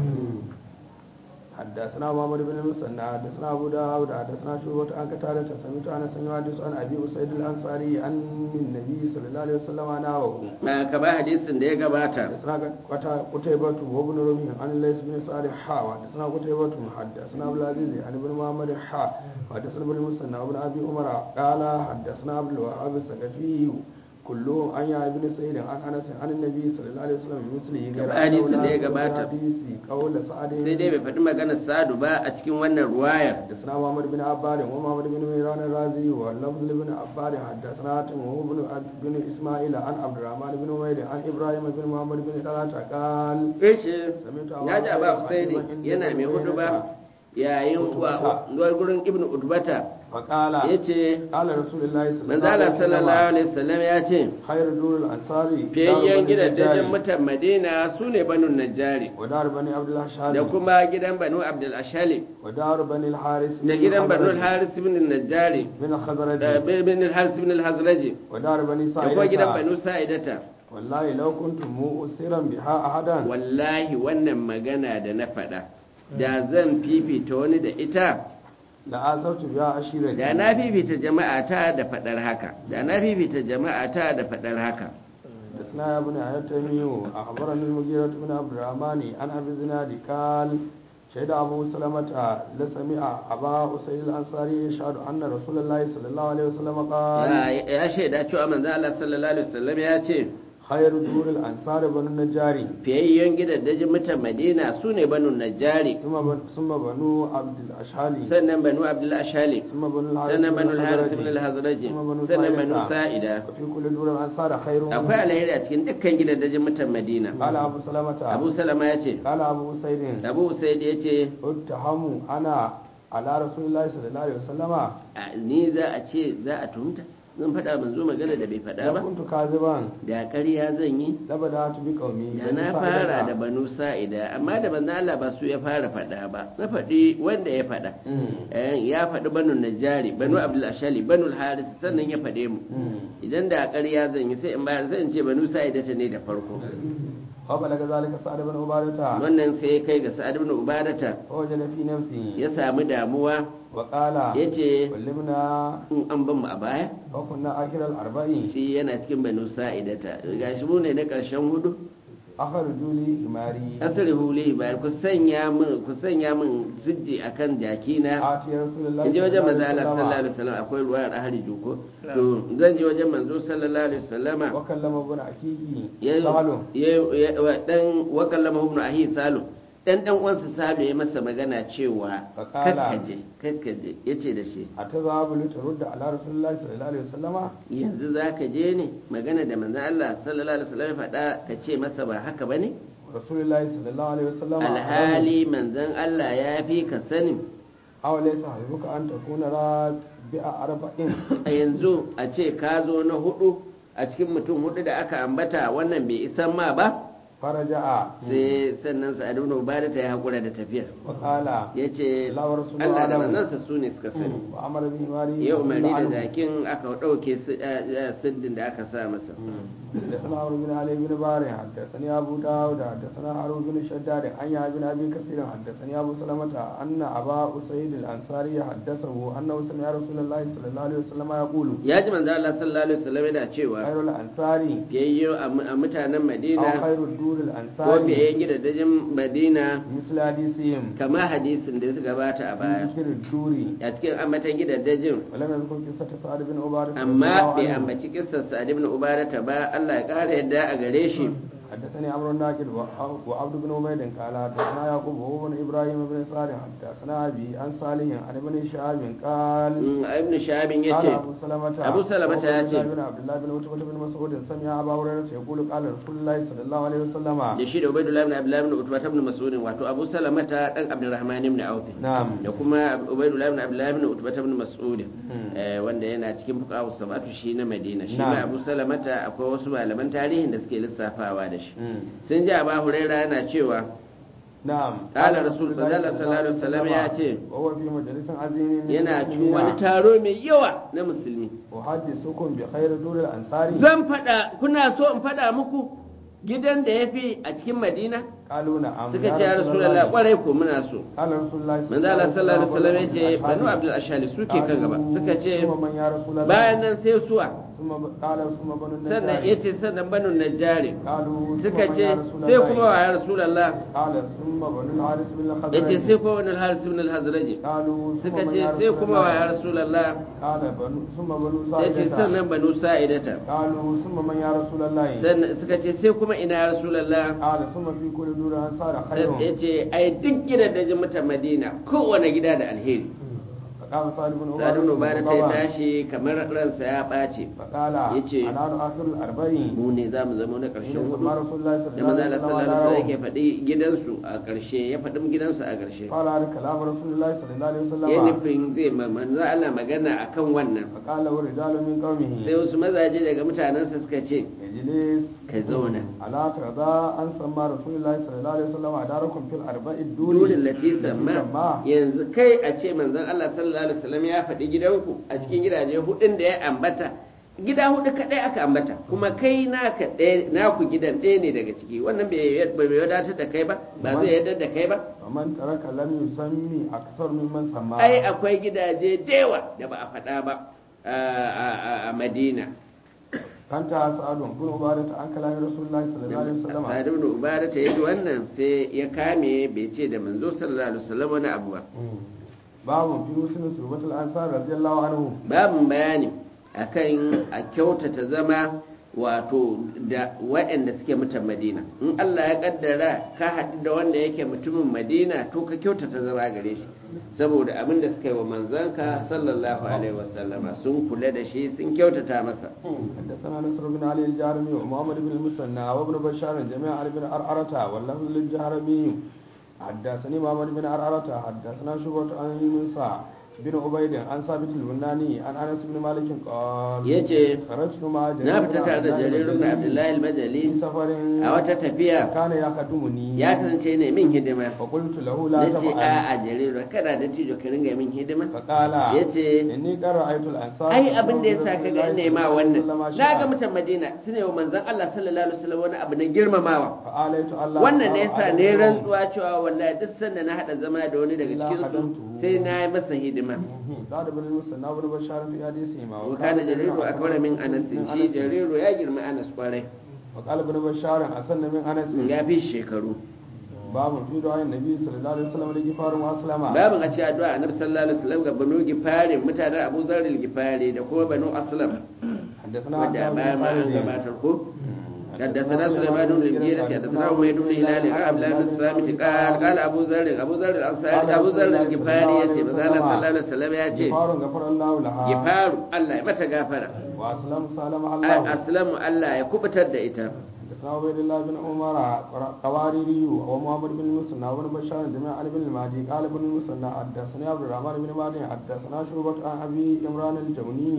حدثنا محمد بن مسنى حدثنا ابو داود حدثنا شعبة عن قتادة سمعت انس يحدث عن ابي اسيد الانصاري عن النبي صلى الله عليه وسلم نحوه ma ka ba hadisin da ya gabata. حدثنا قتيبة وابن رمح عن ليس بن سعد حا حدثنا قتيبة حدثنا عبد العزيز عن ابن محمد حا حدثنا ابن مسنى وابن ابي عمر قال حدثنا عبد الوهاب الثقفي كلهم عن يا ابن سعيد عن انس عن النبي صلى الله عليه وسلم بمثله غير hadisin da ya gabata قول سعد sai dai bai faɗi maganar sa'adu ba a cikin wannan ruwayar. حدثنا محمد بن عباد ومحمد بن ميران الرازي واللفظ بن عباد حدثنا حاتم وهو بن بن اسماعيل عن عبد الرحمن بن عمير عن ابراهيم بن محمد بن طلحه قال Ishe ya ji abu Usaidi yana mai hudu ba yayin wa gurin ibnu udbata فقال yace قال رسول الله صلى manzo الله عليه Allah sallallahu وسلم alaihi wasallam ya ce خير دور الانصار fiyayyen gidajen mutan Madina su ne banu Najjari ودار بني عبد الله da شالي kuma gidan banu Abdul Ashali ودار بني الحارث da gidan banu al-Haris ibn Najjari بن da خزرج bin al-Haris ibn al-Hazraji ودار بني da kuma gidan سعيدة banu Sa'idata. والله لو كنت مؤثرا بها احدا wallahi wannan magana da na faɗa da zan fifita wani da ita لآثرت بها عشيرتي da na fifita jama'a ta da faɗar haka da na fifita jama'a ta da faɗar haka. حدثنا يا ابن عيتمي أخبرني المغيرة بن عبد الرحمن عن أبي الزناد قال شهد أبو سلمة لسمع أبا أسيد الأنصاري يشهد أن رسول الله صلى الله عليه وسلم قال ya shaida cewa manzo Allah sallallahu alaihi wasallam ya ce خير دور الأنصار بنو النجار fiyayyen gidajen mutan Madina su ne banu Najjari ثم بن ثم بنو عبد الأشهالي sannan banu Abdul Ashali ثم بنو الحارث sannan banu بن al-Haris ibn الخزرج al-Hazraji ثم بنو sannan banu سعيدة Sa'ida. وفي كل دور الأنصار خير akwai alheri a cikin dukkan gidajen mutan Madina. قال أبو سلمة Abu Salama ya ce قال أبو أسيد Abu Usaid ya ce اتهموا أنا على رسول الله صلى الله عليه وسلم ni za a ce za a tuhumta zan faɗa manzo magana da bai faɗa لو ba كنت كاذبا da ƙarya zan yi لبدأت بقومي da na fara da banu sa'ida amma da manzo Allah ba su ya fara faɗa ba na faɗi wanda ya faɗa Eh, ya faɗi banu najari banu abdul ashali banu al-haris sannan ya faɗe mu idan da ƙarya zan yi sai in bayar sai in ce banu sa'ida ta ne da farko فبلغ ذلك سعد بن عبادة wannan sai ya kai ga sa'ad ibn ubadata فوجد في نفسه ya samu damuwa وقال yace كلمنا in an ban mu a baya وكنا آخر الأربعين shi yana cikin banu sa'idata gashi mu ne na ƙarshen hudu أخرجوا لي حماري asali huli bayar ku sanya min ku sanya min siddi akan jaki na آتي رسول الله in je wajen manzo Allah عليه sallallahu وسلم alaihi wasallam akwai ruwayar ahli juko to zan je wajen manzo sallallahu alaihi wasallama وكلم ابن أخيه ya سهل ya wa- dan wa kallama ibn ahi salu dan dan uwansa salu ya masa magana cewa Fakala. kakkaje kakkaje yace da shi أتذهب لترد على رسول الله صلى الله عليه وسلم yanzu zaka je ne magana da manzo Allah sallallahu alaihi wasallam ya faɗa ka ce masa ba haka bane رسول الله صلى الله عليه وسلم alhali manzon Allah ya fi ka sanin أو ليس حسبك أن تكون رابع أربعين a yanzu a ce ka zo na hudu a cikin mutum hudu da aka ambata wannan bai isan ma ba faraja'a sai sannan sa'ad ibn ubada ta yi hakura da tafiyar wa qala yace la wa rasulullahi Allah da alamu. manzansa su ne suka sani wa amara bi mari ya umarni da jakin aka ɗauke siddin da aka sa masa حدثنا عمرو بن علي بن باري حدثني ابو داود حدثنا هارون بن شداد عن يحيى بن ابي كثير حدثني ابو سلمة ان ابا اسيد الانصاري حدثه انه سمع رسول الله صلى الله عليه وسلم يقول ya ji manzo Allah sallallahu alaihi wasallam yana cewa خير الانصار fiyayyo a mutanen او Madina خير الدور ko الانصار fiyayyen gidajen Madina مثل حديثهم kama hadisin da suka gabata a baya ذكر الدور a cikin ambatan gidajen ولم يذكر قصة سعد بن عبادة amma bai ambaci kissar Sa'ad ibn Ubadah ba Allah ya kare yadda a gare shi حدثني عمرو الناقد وعبد بن عبيد قال حدثنا يعقوب وهو بن ابراهيم بن صالح حدثنا ابي عن صالح عن ابن شهاب قال ibn Shahabin قال yace ابو سلمة Abu Salamata ya ce بن عبد الله بن عتبة بن مسعود سمع ابا هريرة يقول قال رسول الله صلى الله عليه وسلم da shi da Ubaydullah ibn Abdullah ibn Utbah ibn Mas'ud wato Abu Salamata dan Abdurrahman ibn Auf نعم da kuma Ubaydullah ibn Abdullah ibn Utbah ibn Mas'ud wanda yana cikin fuqaha sabatu shi na Madina shi ma Abu Salamata akwai wasu malaman tarihin da suke lissafawa da shi sun ji Abu Hurairah yana cewa نعم قال رسول الله صلى الله عليه وسلم ya ce وهو في مجلس عظيم yana cikin wani taro mai yawa na musulmi أحدثكم بخير دور الأنصار zan fada kuna so in fada muku gidan da yafi a cikin Madina قالوا نعم suka ce ya Rasulullah kwarai ko muna so قال رسول الله manzo Allah sallallahu alaihi wasallam ya ce banu Abdul Ashali suke kan gaba suka ce ثم من يا رسول الله bayan nan sai suwa ثم قال ثم بنو النجار sannan yace sannan banu Najjari قالوا ثم suka من ce يا رسول sai الله kuma wa ya Rasulullah قال ثم بنو الحارث بن الخزرج yace sai kuma wani al-Haris ibn al-Hazraj قالوا ثم suka من ce يا sai رسول kuma wa ya الله Rasulullah قال بنو ثم بنو yace ساعدة sannan banu Sa'idata قالوا ثم من يا رسول الله sannan suka ce sai kuma ina ya Rasulullah قال ثم في كل دور أنصار خير ya ce ai duk gidan da ji mutan Madina kowane gida da alheri فقام سعد بن sa'ad ibn عبادة Ubadah ta tashi kamar ransa ya ɓace فقال yace, أنا آخر الأربعين mu ne za mu zama na ƙarshen حين hudu سمى رسول الله صلى da الله manzo عليه Allah sallallahu alaihi وسلم wasallam على yake faɗi gidansu a ƙarshe ya faɗi gidansu a ƙarshe قال هذا كلام رسول الله صلى الله عليه ya وسلم nufin zai ma manzo Allah magana akan wannan فقال له رجال من قومه sai wasu mazaje daga mutanensa suka ce اجلس ka zauna ألا ترضى أن سمى رسول الله صلى الله عليه وسلم أداركم في الأربع الدور durin lati samma yanzu kai a ce manzon Allah sallallahu alaihi wasallam ya faɗi gidanku a cikin gidaje hudun da ya ambata gida hudu kadai aka ambata kuma kai naka ɗaya naku gidan ɗaya ne daga ciki wannan bai bai wadatar da kai ba ba zai yadda da kai ba ومن ترك لم يسمي أكثر ممن سمى ai akwai gidaje da yawa da ba a faɗa ba a Madina فانتهى سعد بن عبادة عن كلام رسول الله صلى الله عليه وسلم Sa'ad ibn Ubadah ta yi wannan sai ya kame bai ce da manzo sallallahu alaihi wasallam wani abu ba باب في مسلم سورة الأنصار رضي الله عنه babin bayani akan a kyautata zama wato da waɗanda suke mutan Madina in Allah ya kaddara ka haɗu da wanda yake mutumin Madina to ka kyautata zama gare shi saboda abin da suka yi wa manzanka sallallahu alaihi wasallama sun kula da shi sun kyautata masa حدثنا نصر بن علي الجارمي ومحمد بن المثنى وابن بشار جميعا عن ابن عرعرة واللفظ للجارمي حدثني محمد بن عرعرة حدثنا شعبة عن موسى بن عبيد عن ثابت البناني عن انس بن مالك قال yace خرجت مع na fita tare da Jarir ibn Abdullah في al-Bajali سفر a wata tafiya كان يخدمني ya kasance ne min hidima فقلت له لا nace تفعل a a Jarir kana da tijo ka ringa min hidima فقال yace inni qad ra'aytu al-ansar ai abin da yasa ka ga ina ma wannan na ga mutan Madina sune wa manzon Allah sallallahu alaihi wasallam wani abu na girmamawa fa'alaitu Allah wannan ne yasa ne rantsuwa cewa wallahi duk sanda na hada zama da wani daga cikin su sai na yi masa hidima da ibn musanna ibn bashar fi hadisi ma wa kana jariru akbar min Anas shi jariru ya girma Anas kwarai wa qala ibn bashar asanna min Anas ya fi shekaru babu fi du'a annabi sallallahu alaihi wasallam da gifaru wa aslama babin a ce addu'a annabi sallallahu alaihi wasallam ga banu gifari mutanen Abu Dharr al-Gifari da kuma banu Aslam حدثنا wanda bayan ma an gabatar ko حدثنا سليمان بن المغيرة حدثنا عبيد بن هلال عن عبد الله بن الصامت قال قال ابو ذر ابو ذر الانصاري ابو ذر الغفاري yace manzo Allah sallallahu alaihi wasallam yace gifaru ghafara Allah laha gifaru Allah ya mata gafara wa aslamu salama Allah aslamu Allah ya kubutar da ita حدثنا عبيد الله بن عمر قواريري ومحمد بن مسنى وابن بشار جميعا عن ابن المهدي قال ابن مسنى حدثني عبد الرحمن بن مهدي حدثنا شعبة عن ابي عمران الجوني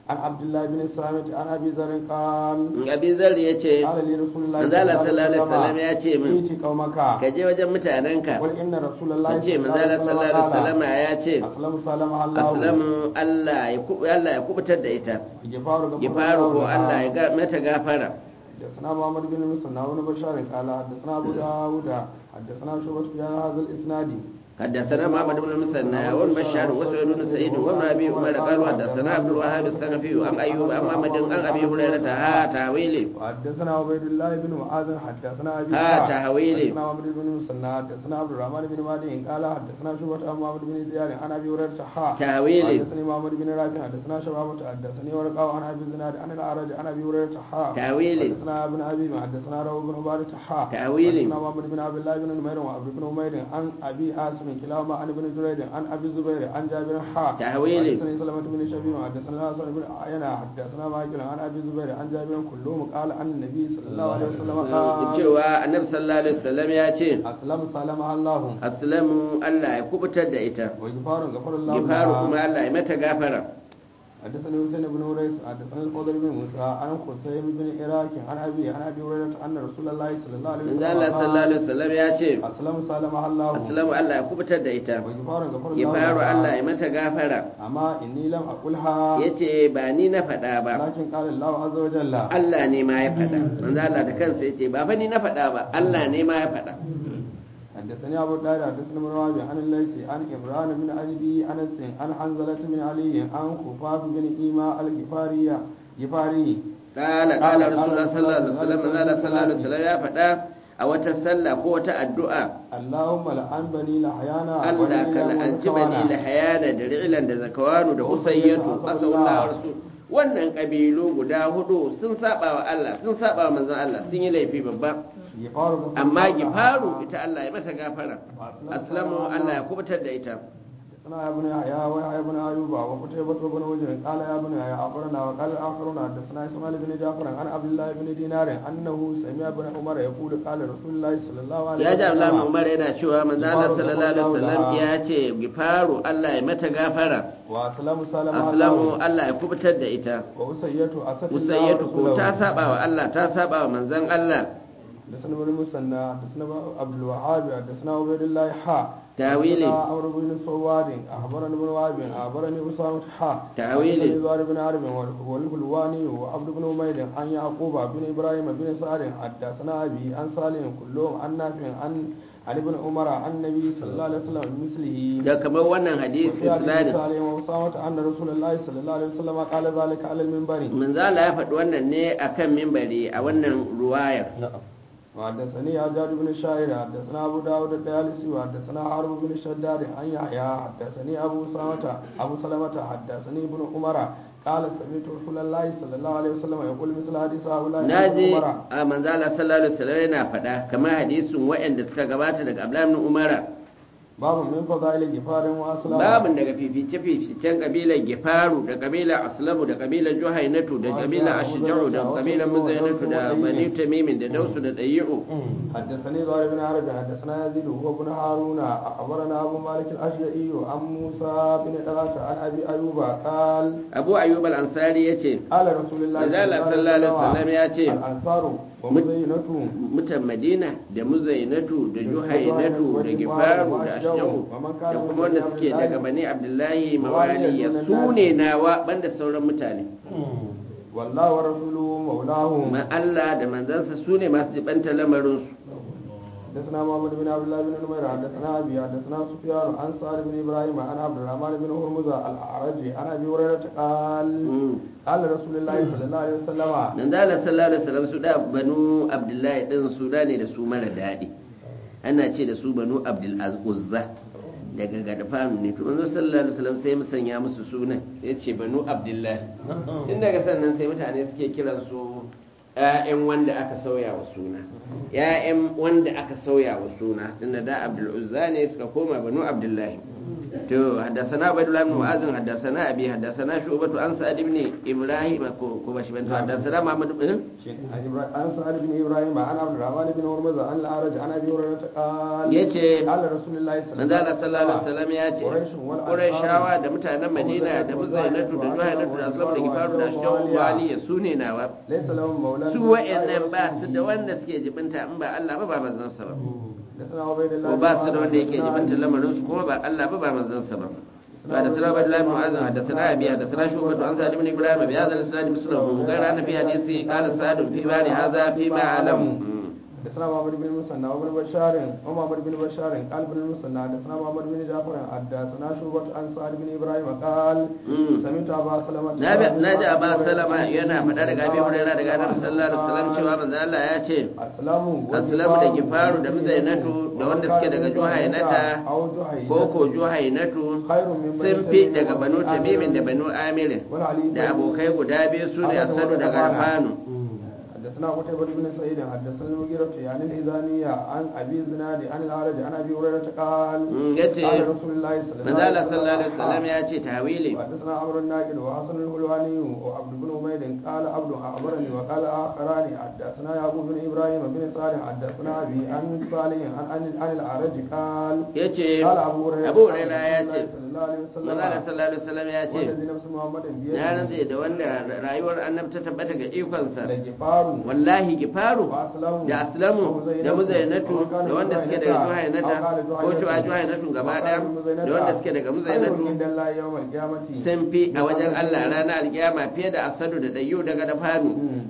عن عبد الله بن الصامت عن ابي ذر قال abi zar ya ce قال لي رسول الله manzala sallallahu alaihi wasallam ya ce min ائت قومك ka je wajen mutanenka قل ان رسول الله ka ce manzala sallallahu alaihi wasallam ya ce اسلم سلام الله aslamu Allah ya kubu Allah ya kubutar da ita غفار gifaru ko Allah ya ga mata gafara حدثنا محمد بن مسلم بن بشار قال حدثنا ابو داود حدثنا شعبة في هذا الاسناد حدثنا محمد بن المثنى والبشار وسعيد بن سعيد وابن ابي عمر قالوا حدثنا عبد الوهاب الثقفي عن ايوب عن محمد عن ابي هريره ها تاويلي وحدثنا عبيد الله بن معاذ حدثنا ابي ها تاويلي حدثنا محمد بن مسنى حدثنا عبد الرحمن بن مهدي قال حدثنا شعبة عن محمد بن زياد عن ابي هريره ها تاويلي حدثني محمد بن رافع حدثنا شبابة حدثني ورقاء عن ابي زناد عن الاعرج عن ابي هريره ها تاويلي حدثنا ابن ابي حدثنا روح بن عباده ها تاويلي حدثنا محمد بن عبد الله بن نمير وعبد بن عمير عن ابي عاصم كلاهما عن ابن جريج عن ابي الزبير عن جابر حا تحويلي حدثني سلمة بن شبيب حدثنا حسن بن عيينة حدثنا ماجد عن ابي الزبير عن جابر كلهم قال عن النبي صلى الله عليه وسلم قال cewa annabi sallallahu alaihi wasallam ya ce اسلم سلام الله aslamu Allah ya kubutar da ita وغفار غفر الله gifaru kuma Allah ya mata gafara حدثني حسين بن هريس حدثنا الفضل بن موسى عن خصيم بن عراك عن ابي عن ابي هريره ان رسول الله صلى الله عليه manzo وسلم Allah sallallahu alaihi wasallam ya ce اسلم سلام الله aslamu Allah ya kubutar da ita وغفار غفر الله gifaru Allah ya mata gafara اما اني لم اقولها yace ba ni na faɗa ba لكن قال الله عز وجل Allah ne ma ya faɗa manzo Allah da kansa yace ba fa ni na faɗa ba Allah ne ma ya faɗa حدثني ابو داود حدثنا ابن رابع عن الليثي عن عمران بن ابي انس عن حنظله بن علي عن خفاف بن ايماء الغفاري غفاري قال قال رسول الله صلى الله عليه وسلم manzo Allah sallallahu alaihi wasallam ya faɗa a wata sallah ko wata addu'a اللهم لعن بني لحيانا Allah ka la'anci bani lahayana da ri'lan da zakawanu da husayyatu asallallahu rasul wannan kabilu guda hudu sun saba wa Allah sun saba wa manzon Allah sun yi laifi babba amma gifaru ita Allah ya mata gafara aslamu Allah ya kubutar da ita حدثنا يا ابن يحيى ويحيى بن ايوب وقتيبة بن وجر قال يا ابن يحيى اخبرنا وقال الاخرون حدثنا اسماعيل بن جعفر عن عبد الله بن دينار انه سمع ابن عمر يقول قال رسول الله صلى الله عليه وسلم ya ji Abdullahi Umar yana cewa manzo Allah sallallahu alaihi wasallam ya ce gifaru Allah ya mata gafara واسلم سلام aslamu Allah ya kubutar da ita وسيته اسد usayyatu ko ta saba wa Allah ta saba wa manzon Allah حدثنا ابن مسنى حدثنا عبد الوهاب حدثنا عبيد الله حا تاويلي عمرو بن سواد اخبرني ابن وهب اخبرني اسامه حا تاويلي زهير بن عرب والبلواني وعبد بن حميد عن يعقوب بن ابراهيم بن سعد حدثنا ابي عن سالم كلهم عن نافع عن عن ابن عمر عن النبي صلى الله عليه وسلم مثله da kamar wannan hadisi isnadin سالم واسامه ان رسول الله صلى الله عليه وسلم قال ذلك على المنبر manzo Allah ya faɗi wannan ne akan minbari a wannan ruwayar وحدثني حجاج بن شاعر حدثنا ابو داود الديالسي وحدثنا حرب بن شداد عن يحيى حدثني ابو سلمة ابو سلمة حدثني ابن عمر قال سمعت رسول الله صلى الله عليه وسلم يقول مثل حديث هؤلاء naji a manzo Allah sallallahu alaihi wasallam yana faɗa kamar hadisin waɗanda suka gabata daga Abdullah ibn Umar babu min fadail gifarin wa aslam babun daga fifice fificen kabilar gifaru da kabilar aslamu da kabilar juhainatu da kabilar ashja'u da kabilar muzainatu da bani tamimin da dausu da dayi'u حدثني ضارب بن عرب حدثنا يزيد وهو بن هارون اخبرنا ابو مالك الاشجعي عن موسى بن طلحه عن ابي ايوب قال abu ayyub al-ansari yace قال رسول الله sallallahu alaihi wasallam yace الانصار ومزينته mutan madina da muzainatu da juhainatu da gifaru da ashja'u da kuma wanda suke daga bani abdullahi mawali ya sune nawa banda sauran mutane والله ورسوله مولاهم ma Allah da manzansa sune masu jibanta lamarin su حدثنا محمد بن عبد الله بن نمير حدثنا ابي حدثنا سفيان عن سعد بن ابراهيم عن عبد الرحمن بن هرمز الاعرج عن ابي هريره قال قال رسول الله صلى الله عليه وسلم nan da Allah sallallahu alaihi wasallam su da banu abdullahi din su da ne da su mara dadi ana ce da su banu abdul uzza daga gadfam ne to manzo sallallahu alaihi wasallam sai musanya musu sunan yace banu abdullahi tun daga sannan sai mutane suke kiran su ƴaƴan wanda aka sauya wa suna ƴaƴan wanda aka sauya wa suna tunda da abdul uzza ne suka koma banu abdullahi to haddathana Ubaydullah ibn Mu'adh haddathana Abi haddathana Shu'bah an Sa'id ibn Ibrahim ko ko bashi ban haddathana Muhammad ibn an Sa'id ibn Ibrahim an Abd Rahman ibn Hurmuz an al-Araj an Abi Hurairah qala yace qala Rasulullahi sallallahu alaihi wasallam yace Qurayshawa da mutanen Madina da Muzainatu da Juhaynatu da Aslam da Gifaru da Shawwal wali sune nawa laysa lahum mawlan su wa'annan ba su da wanda suke jibinta in ba Allah ba ba manzon sa ba ko ba su da wanda yake jibinta lamarin su kuma ba Allah ba ba manzon sa ba حدثنا عبد الله بن معاذ حدثنا ابي حدثنا شعبة عن سعد بن ابراهيم بهذا الاسناد مثله غير ان في حديثه قال سعد في بال هذا فيما اعلم حدثنا محمد بن مسنى وابن بشار ومحمد بن بشار قال ابن مسنى حدثنا محمد بن جعفر حدثنا شعبة عن سعد بن ابراهيم قال سمعت ابا سلمة نجا ابا سلمة yana faɗa daga abi hurairah daga annabi sallallahu alaihi wasallam cewa manzo Allah ya ce aslamu aslamu da gifaru da muzainatu da wanda suke daga juhainata ko ko juhainatu sun fi daga banu tamimin da banu amirin da abokai guda biyu su ne asadu da garfanu حدثنا قتيبة بن سعيد حدثنا المغيرة عن الإذانية عن أبي الزناد عن الأعرج عن أبي هريرة قال قال رسول الله صلى الله عليه وسلم يأتي تاويلي حدثنا عمرو الناقد وحسن الحلواني وعبد بن عبيد قال عبد أخبرني وقال آخران حدثنا يعقوب بن إبراهيم بن صالح حدثنا أبي عن صالح عن عن الأعرج قال قال أبو هريرة أبو هريرة يأتي صلى الله عليه وسلم يأتي والذي نفس محمد بيده يا رزق da wanda rayuwar annabi ta tabbata ga ikonsa da gifaru wallahi gifaru da aslamu da muzainatu da wanda suke daga juhainata ko cewa juhainatu gaba daya da wanda suke daga muzainatu sun fi a wajen Allah ranar alkiyama fiye da asadu da dayyo daga dafanu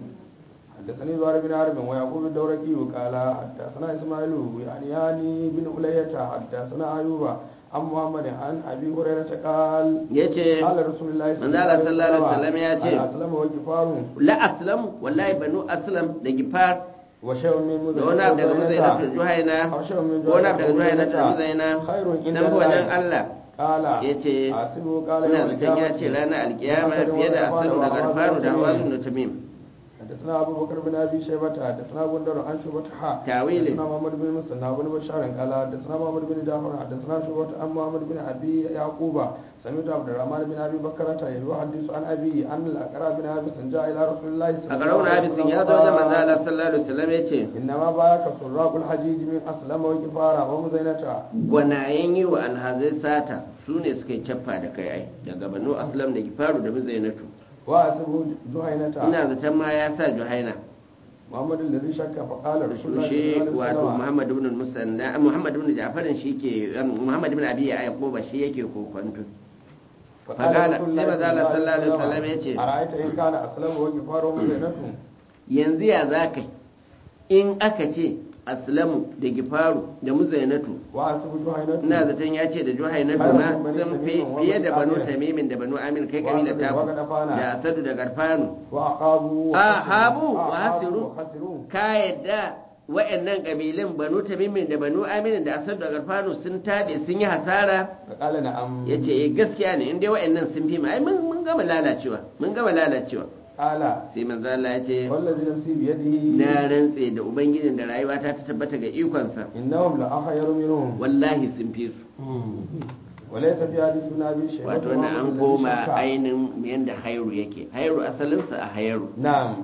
حدثني زهير بن حرب ويعقوب الدورقي وقال حدثنا اسماعيل يعني يعني بن ألية حدثنا أيوب عن محمد عن ابي هريره قال يجي قال رسول الله صلى الله عليه وسلم يجي اسلم وغفار لا اسلم والله بنو اسلم da gifar wa shay'un min da wani abu daga muzaina juhaina wani abu daga juhaina da muzaina san wajen Allah kala yace asibu kala ina zaton ya ce ranar alkiyama fiye da asadu da garfaru da hawazin da tamim حدثنا أبو بكر بن أبي شيبة حدثنا غندر عن شعبة حا تاويل حدثنا محمد بن مسنى بن بشار قال حدثنا محمد بن جعفر حدثنا شعبة عن محمد بن أبي يعقوب سمعت عبد الرحمن بن أبي بكرة يحدث عن أبي أن الأقرع بن أبي جاء إلى رسول الله صلى الله عليه وسلم يا دولة مزالة صلى الله عليه وسلم يتي إنما باك سراق الحجيج من أسلم وكفارة ومزينة gwanayen wa alhazai sata su ne suka yi cappa da kai ai daga banu aslam da gifaru da muzainatu wa asibu juhainata ina zaton ma ya sa juhaina Muhammad alladhi shakka fa qala rasulullah shi wato Muhammad ibn Musanna Muhammad ibn Ja'far shi ke Muhammad ibn Abi Yaqub shi yake kokonto fa qala sai manzo Allah sallallahu alaihi wasallam yace ara'aita in kana aslamu wa gifaru muzainatu yanzu ya zakai in aka ce aslamu da gifaru da muzainatu wa asibu juhainatu ina zaton ya ce da juhainatu ma sun fi fiye da banu tamimin da banu amin kai kabila ta da asadu da garfanu wa aqabu ahabu wa hasiru ka yadda wa'annan kabilun banu tamimin da banu amin da asadu da garfanu sun tabe sun yi hasara qala na'am yace eh gaskiya ne inda wa'annan sun fi mu ai mun gama lalacewa mun gama lalacewa ala sai manzo Allah ya ce wallazi nafsi bi yadihi na rantse da ubangijin da rayuwa ta tabbata ga ikonsa innahum la akhayru minhum wallahi sun fi su walaysa fi hadith ibn abi shayba wato wannan an koma ainin yanda hayru yake hayru asalinsa a hayru na'am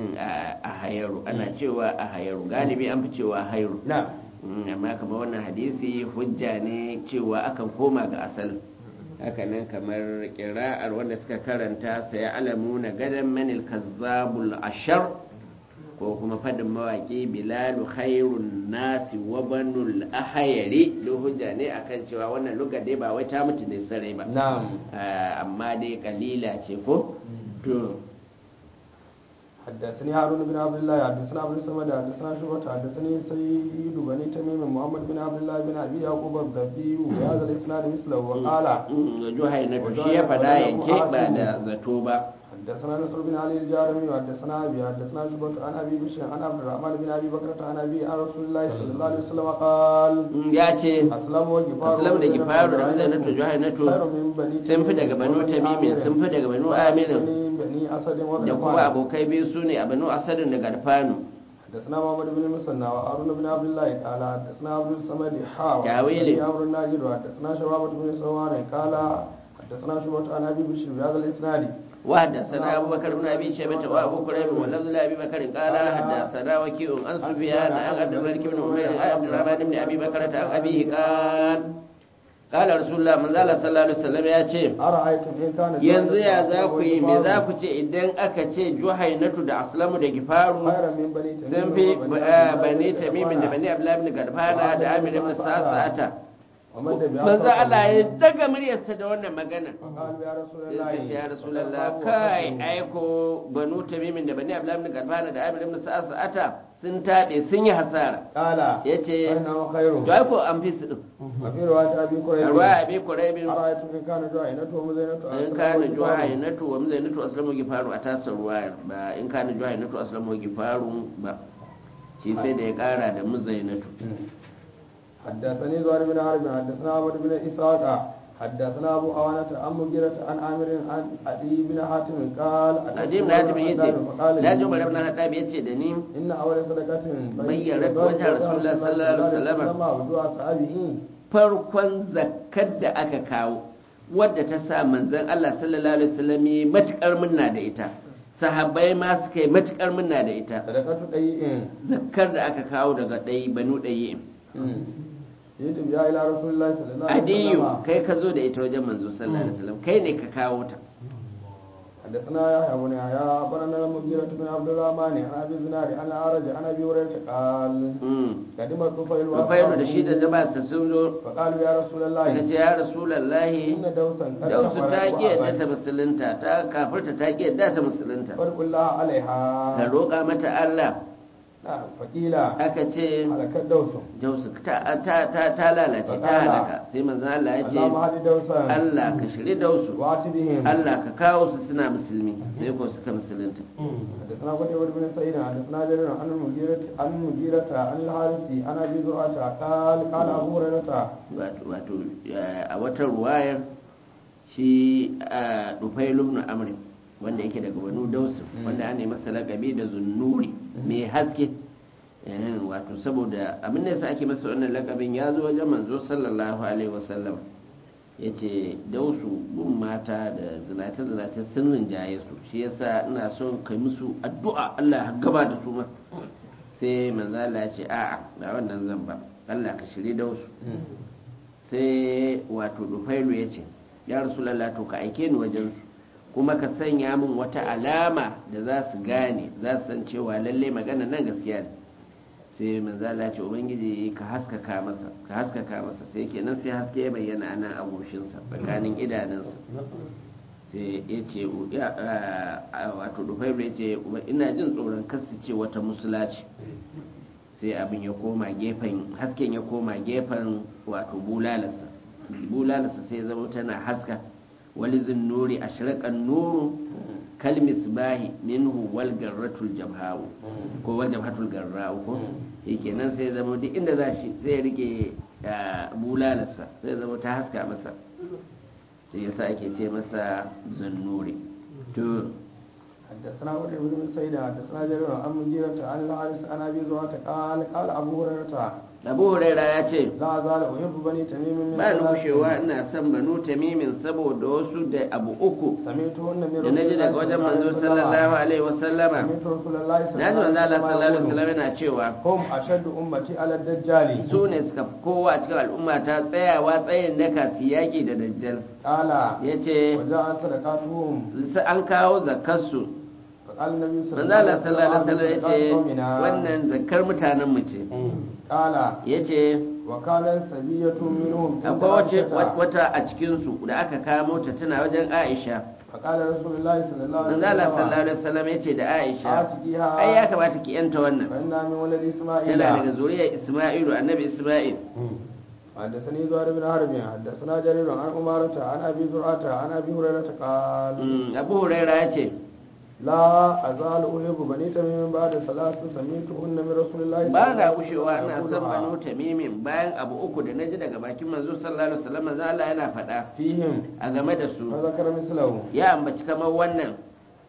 a hayru ana cewa a hayru galibi an fi cewa hayru na'am amma kamar wannan hadisi hujja ne cewa akan koma ga asalin hakanan kamar kira'ar wanda suka karanta sai alamu na gadan manil kazzabul ashar ko kuma fadin mawaki bilalu khairun nasi wa banul ahayari do hujja ne akan cewa wannan lugar dai ba wai ta mutu ne sarai ba na'am amma dai kalila ce ko to حدثني هارون بن عبد الله حدثنا ابن سمد حدثنا شعبة حدثني سيد بني تميم محمد بن عبد الله بن ابي يعقوب الضبي وهذا الاسناد مثله وقال جهينة شيء فدا ينكي بعد زتوبا حدثنا نصر بن علي الجارمي وحدثنا ابي حدثنا شعبة عن ابي بشر عن عبد الرحمن بن ابي بكر عن ابي عن رسول الله صلى الله عليه وسلم قال يا ce اسلم وغفار aslam da gifaru da muzainatu juhainatu sun fi daga banu tamimin sun fi daga banu aminin da kuma abokai biyu su ne a banu asadin da garfanu حدثنا محمد بن المثنى وهارون بن عبد الله قال حدثنا عبد الصمد حا تاويل عمرو الناجد وحدثنا شبابة بن سوار قال حدثنا شعبة عن ابي بشر بهذا الاسناد وحدثنا أبو بكر بن أبي شيبة وأبو كريب ولفظ لأبي بكر قال حدثنا وكيع عن سفيان عن عبد الملك بن عمير عن عبد الرحمن بن أبي بكرة عن أبيه قال قال رسول الله من زال صلى الله عليه وسلم يا ce أرأيتم إن كان yanzu ya za ku yi me za ku ce idan aka ce juhainatu da aslamu da gifaru خيرا من بني تميم sun fi وبني bani tamimin da bani abdullahi ibn gadfana da amir ibn sa'ata ومد بها manzo Allah ya daga muryarsa da wannan magana فقالوا يا رسول sai الله ya rasulullah kai aiko banu tamimin da bani abdullahi ibn gadfana da amir ibn sa'ata sun tabe sun yi hasara قال yace فإنه خير to ai ko an fi su din وفي رواية أبي كريب ruwa abi quraibin أرأيتم إن كان جوعنته ومزينته in kana juhainatu wa muzainatu aslamu gifaru a tasar ruwayar ba in kana juhainatu aslamu gifaru ba shi sai da ya kara da muzainatu حدثني زهير بن حرب حدثنا عبد بن إسحاق حدثنا أبو أوانة عن مغيرة عن عامر عن عدي بن حاتم قال Nadim na jibin yace na ji umar ibn Khattab yace da ni إن أول صدقة بيّنت وجه رسول الله صلى الله عليه وسلم. وجوه أصحابه farkon zakkar da aka kawo wadda ta sa manzon Allah sallallahu alaihi wasallam yi matukar munna da ita sahabbai ma suka yi matukar munna da ita صدقة ɗai'in zakkar da aka kawo daga ɗayi banu ɗayi yadda biya ila rasulullahi sallallahu alaihi adiyu wasallam kai ka zo da ita wajen manzo sallallahu alaihi wasallam kai ne ka kawo ta حدثنا يحيى بن يحيى أخبرنا المغيرة بن عبد الرحمن عن أبي الزناد عن الأعرج عن أبي هريرة قال قدم الطفيل Rufailu da shi da jama'arsa sun zo فقالوا يا رسول الله suka ce ya rasulallahi إن دوسا قد dausu ta كفرت ƙi yadda ta وأبت musulunta ta kafirta ta ƙi yadda ta musulunta فاتقوا الله عليها ka roƙa mata Allah نعم فقيل aka ce هلكت دوس dausu ta ta ta ta lalace ta halaka sai manzon Allah ya ce اللهم هد دوسا Allah ka shiri dausu وآت بهم Allah ka kawo su suna musulmi sai ko suka musulunta حدثنا قتيبة بن سعيد حدثنا جرير عن المغيرة عن المغيرة عن الحارث عن أبي زرعة قال قال أبو هريرة wato wato a wata ruwayar shi a Dufailu ibn Amr wanda yake daga Banu Dausu wanda an yi masa lakabi da Zunnuri mai haske eh, wato saboda abin da yasa ake masa wannan lakabin ya zo wajen manzo sallallahu alaihi wasallam yace Dausu gun mata da zinace zinace sun rinjaye su shi yasa ina son kai musu addu'a Allah ya gaba da su ma sai manzo Allah ya ce a'a ba wannan zan ba Allah ka shirye Dausu sai wato Dufailu ya ce ya Rasulullah to ka aike ni wajen su kuma ka sanya min wata alama da za su gane za su san cewa lalle magana nan gaskiya ne sai manzala ce ubangiji ka haskaka masa ka haskaka masa sai kenan sai haske ya bayyana nan a goshinsa tsakanin idanunsa sai ya ce wato Dufailu ya ce ina jin tsoron kasu ce wata musula ce sai abin ya koma gefen hasken ya koma gefen wato bulalarsa bulalarsa sai zama tana haska wali nuri a shirakan nuru kalmis bahi minhu wal garratul jabhawu ko wal jabhatul garrawu ko yake nan sai zama duk inda za shi zai rike bulalarsa sai zama ta haska masa sai yasa ake ce masa zannuri to حدثنا قتيبة بن سعيد حدثنا جرير عن المغيرة عن الحارث عن أبي زرعة قال قال أبو هريرة abu huraira ya ce لا زال أحب بني تميم من ba ni ثلاث gushewa ina son banu tamimin saboda wasu da abu uku سمعتهن من da na ji daga wajen manzo sallallahu alaihi wasallama سمعت رسول الله صلى na ji الله manzo Allah sallallahu alaihi عليه wasallam yana cewa هم أشد أمتي على الدجال su ne suka fi kowa a cikin al'umma ta tsayawa tsayin daka su yaƙi da dajjal قال ya ce وجاء صدقاتهم an kawo zakarsu فقال النبي صلى manzo Allah sallallahu alaihi wasallam ya ce صدقات قومنا. wannan zakar mutanen mu ce قال ya ce وكان سبية منهم عند akwai wace عائشة. wata a cikinsu da aka kamo ta tana wajen Aisha فقال رسول الله صلى الله عليه manzo Allah sallallahu وسلم alaihi wasallam ya ce da Aisha آتيها ai ya kamata ki yanta wannan فإنها من ولد إسماعيل yana daga zuriyar Isma'ilu annabi Isma'il حدثني زهير بن حرب حدثنا جرير عن عمارة عن أبي زرعة عن أبي هريرة قال Mm, Abu Huraira ya ce لا أزال أحب بني تميم بعد ثلاث سمعتهن من رسول الله ba na عليه gushewa ina son يقولها. banu tamimin bayan abu uku da naji daga bakin manzo sallallahu alaihi wasallam manzo Allah yana faɗa فيهم a game da su فذكر مثله ya ambaci kamar wannan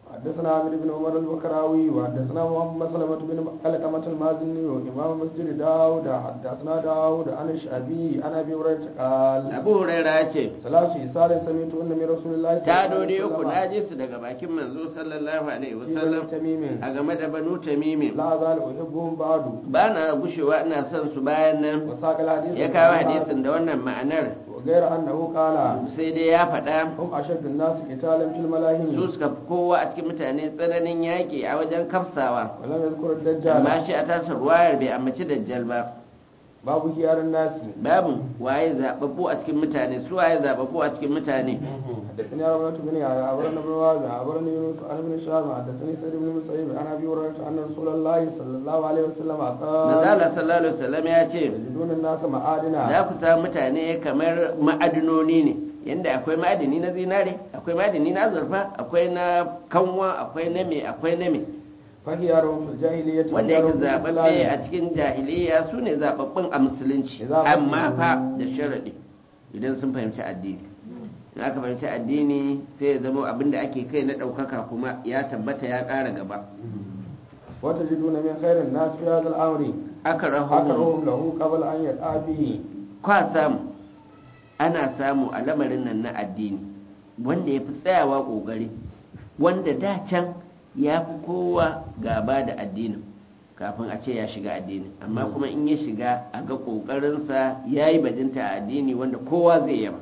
حدثنا عامر بن عمر البكراوي وحدثنا محمد سلمة بن علقمة المازني وإمام مسجد داود حدثنا داود عن الشعبي عن أبي هريرة قال Abu Hurairah ya ce ثلاث إسال سمعت أن من رسول الله صلى ta الله dode عليه uku وسلم na ji su daga bakin manzo sallallahu alaihi في بني wasallam تميم a game da banu tamimin لا أزال أحبهم بعد ba na gushewa ina son su bayan nan وساق الحديث ya kawo hadisin da wannan ma'anar وغير أنه قال sai dai ya faɗa هم أشد الناس قتالا في الملاهي su suka fi kowa a cikin mutane tsananin yaƙi a wajen kafsawa ولم يذكر الدجال amma shi a tasar ruwayar bai ambaci dajjal ba باب خيار الناس babu waye zababbu a cikin mutane su waye zababbu a cikin mutane حدثني ربيعة بن يحيى أخبرنا ابن وهب أخبرني يونس عن ابن شهاب حدثني سعيد بن المسيب عن أبي هريرة أن رسول الله صلى الله عليه وسلم قال manzala sallallahu alaihi wasallam ya ce يجدون الناس za معادنا ku samu mutane kamar ma'adinoni ne yanda akwai ma'adini na zinare akwai ma'adini na azurfa akwai na kanwa akwai na me akwai na me فخيارهم في الجاهلية wanda yake خيارهم في zababbe الإسلام. a cikin jahiliya su ne zababbun a musulunci Za a amma faɗi- fa da sharaɗi idan sun fahimci addini in aka fahimci addini sai ya zama abin da ake kai na ɗaukaka kuma ya tabbata ya ƙara gaba وتجدون من خير الناس في هذا الأمر aka rahoto أكرهم له قبل أن يدعى به kwa samu ana samu a lamarin nan na addini wanda ya fi tsayawa ƙoƙari wanda da can ya fi kowa gaba da addinin kafin a ce ya shiga addini amma kuma in ya shiga a ga ƙoƙarinsa ya yi bajinta a addini wanda kowa zai yaba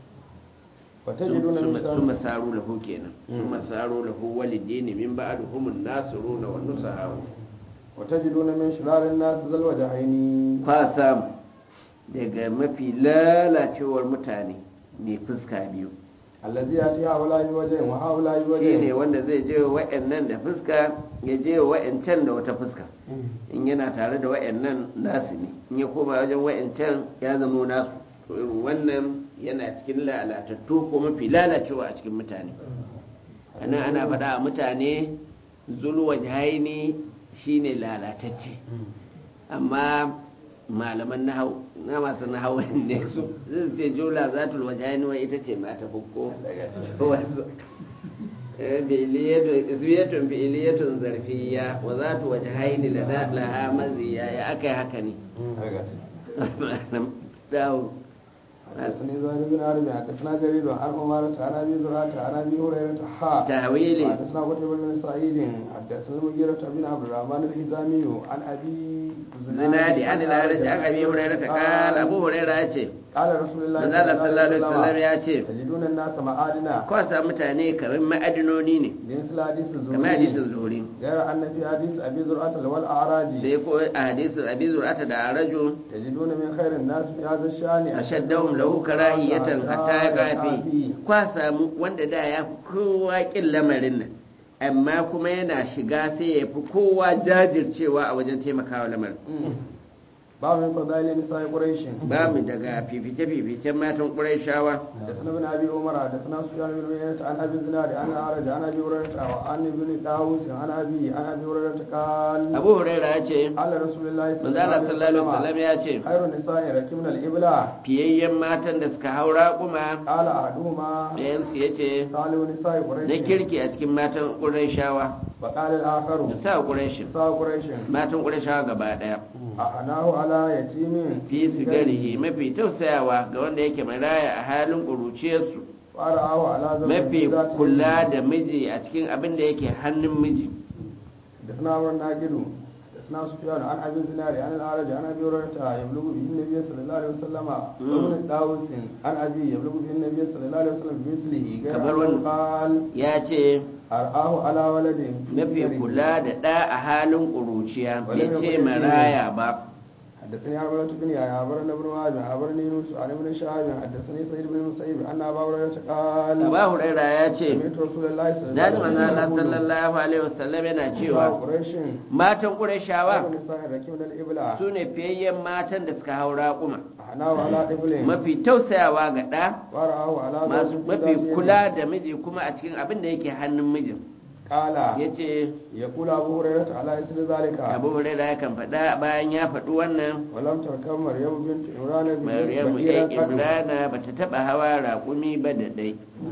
وتجدون من su خير masaru lahu kenan su masaru lahu walidini min ba'du humun nasiruna wa nusahu وتجدون من شرار الناس ذا الوجهين kwa samu daga mafi lalacewar mutane mai fuska biyu الذي يأتي هؤلاء بوجه وهؤلاء shi ne بوجه wanda zai je wa wa'annan da fuska ya je wa wa'ancan da wata fuska in yana tare da wa'annan nasu ne in ya koma wajen wa'ancan ya zama nasu to irin wannan yana cikin lalatattu ko mafi lalacewa a cikin mutane ana ana faɗa a mutane zulwa jahaini shine lalatacce amma malaman nahau na masu nahau ne su zai ce jula zatul wajhaini wa ita ce mata bukko ismiyatun fi'iliyatun zarfiyya wa zatu wajhaini lada laha maziya ya akai haka ne dawo حدثني زهير بن عرب حدثنا جرير عن عمارة عن ابي زرعة عن ابي هريرة حا تهويلي حدثنا قتيبة بن سعيد حدثنا المغيرة بن عبد الرحمن الحزامي عن ابي zinadi an al-araj an abi hurairah ta qala abu hurairah ya ce قال رسول الله manzo Allah sallallahu alaihi wasallam ya ce تجدون الناس معادنا ko sa mutane kamar ma'adinoni ne بمثل حديث الزهري kamar hadisin zuhuri غير ان في حديث ابي زرعة والاعراج sai ko a hadisin abi zur'ata da araju تجدون من خير الناس في هذا الشان ashaddahum lahu karahiyatan hatta ya kafi kwa samu wanda da ya fi kowa kin lamarin nan amma kuma yana shiga sai ya fi kowa jajircewa a wajen taimakawa lamarin باب من فضائل نساء قريش ba mu daga fifice-fificen matan ƙurayshawa حدثنا ابن ابي عمر حدثنا سفيان بن عيينة عن ابي الزناد عن الاعرج عن ابي هريرة وعن ابن طاووس عن ابي عن ابي هريرة قال abu huraira ya ce قال رسول الله صلى manzo الله Allah عليه sallallahu alaihi وسلم wasallam ya ce خير النساء ركبنا الابل fiyayyen matan da suka haura kuma قال احدهما ɗayansu ya ce صالح نساء na قريش kirki a cikin matan ƙurayshawa وقال الاخر da sa ƙurayshin نساء قريش matan ƙurayshawa gaba ɗaya احناه على يتيم fi sigarihi mafi tausayawa ga wanda yake maraya a halin ƙuruciyarsu فرآه على زوج mafi ذات kula da miji a cikin abin da yake hannun miji حدثنا عمرو الناقد حدثنا سفيان عن ابي الزناد عن الاعرج عن ابي هريره يبلغ به النبي صلى الله عليه وسلم وابن طاووس عن ابي يبلغ به النبي صلى الله عليه وسلم بمثله غير كبر انه ون- قال ya ce ارآه على ولد في mafi صغره. kula da ɗa a halin ƙuruciya bai ce maraya ba حدثني عمرو بن يحيى أخبرنا ابن وهب أخبرني يونس عن ابن شهاب حدثني سعيد بن المسيب أن أبا هريرة قال Aba Huraira ya ce سمعت رسول الله صلى الله Dadi عليه manzo Allah وسلم sallallahu alaihi wasallam yana نساء cewa قريش matan Qurayshawa نساء ركبنا الإبل su ne fiyayyen matan da suka haura kuma أحناه على إبل mafi tausayawa ga ɗa ورآه على masu زوج mafi ذات يد. kula da miji kuma a cikin abin da yake hannun mijin قال ya ce يقول أبو هريرة على إثر ذلك abu huraira ya kan faɗa bayan ya faɗi wannan ولم تركب مريم بنت عمران maryamu بئيرا ya قط imrana ba ta taɓa hawa raƙumi ba da ɗai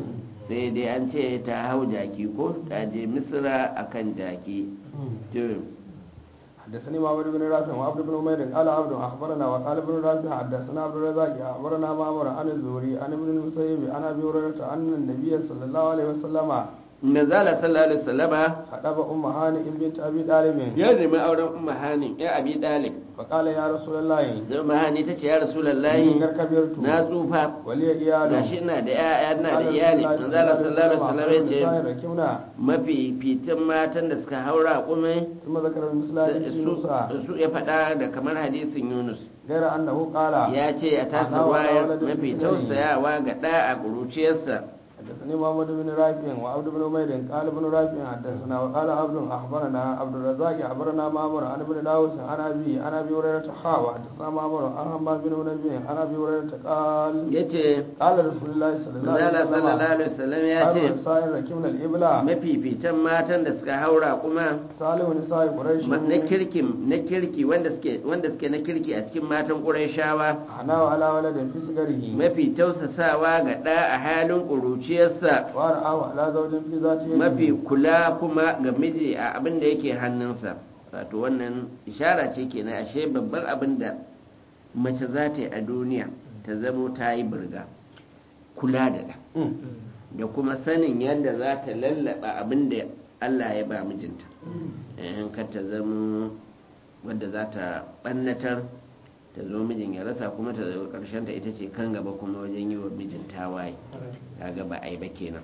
sai dai an ce ta hau jaki ko ta je misra akan jaki to حدثني معبد بن رافع وعبد بن عمير قال عبد اخبرنا وقال ابن رافع حدثنا عبد الرزاق اخبرنا معمر عن الزهري عن ابن المسيب عن ابي هريره ان النبي صلى الله عليه وسلم manzala sallallahu alaihi wasallama hadaba ummu hani bint abi talib ya nemi auren ummu hani ya abi talib fa qala ya rasulullahi zai ummu hani tace ya rasulullahi na tsufa waliya iyalu gashi ina da yaya ina da iyali manzala sallallahu alaihi wasallam ya ce mafi fitin matan da suka haura kuma kuma zakar misalati yunusa su ya faɗa da kamar hadisin yunus gaira annahu qala ya ce a tasir wayar mafi tausayawa ga ɗa a ƙuruciyarsa حدثني محمد بن رافع وعبد بن عمير قال ابن رافع حدثنا وقال عبد اخبرنا عبد الرزاق اخبرنا معمر عن ابن داوود عن ابي عن ابي هريره حا وحدثنا معمر عن حماد بن منبه عن ابي هريره قال yace قال رسول الله صلى الله عليه وسلم ya ce سائر ركبنا الابلا mafificin matan da suka haura kuma salihu nisa'i quraish na kirki na kirki wanda suke wanda suke na kirki a cikin matan quraishawa ana wa ala waladin fi sigarihi mafi tausasawa ga da a halin ƙuruciyarsa wa ra'ahu ala zawjin fi zati mafi kula kuma ga miji a abin da yake hannunsa wato wannan ishara ce kenan ashe babban abin da mace za ta yi a duniya ta zamo ta yi burga kula da ɗa da kuma sanin yadda za ta lallaba abin da Allah ya ba mijinta in ka ta zama wadda za ta ɓannatar ta zo mijin ya rasa kuma ta zo ƙarshen ta ita ce kan gaba kuma wajen yi wa mijin tawaye kaga ba ai ba kenan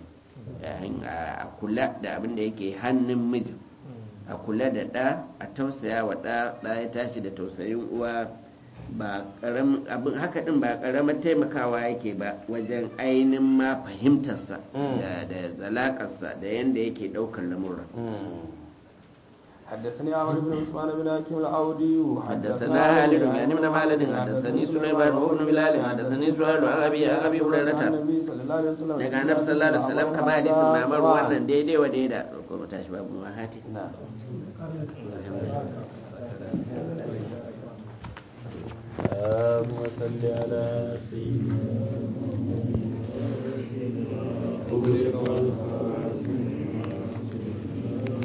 a kula da abin da yake hannun mijin a kula da ɗa a tausaya wa ɗa ɗa ya tashi da tausayin uwa ba ƙaramin abin haka din ba ƙaramar taimakawa yake ba wajen ainihin ma fahimtarsa da zalakarsa da yanda yake ɗaukar lamurra حدثني عمرو بن عثمان بن حكيم العودي حدثنا خالد يعني من مالد حدثني سليمان وابن بلال حدثني سؤال عن ابي عن ابي هريره daga annabi sallallahu alaihi wasallam kama hadisin mamar wannan daidai wa daida ko mu tashi babu wahati اللهم صل على سيدنا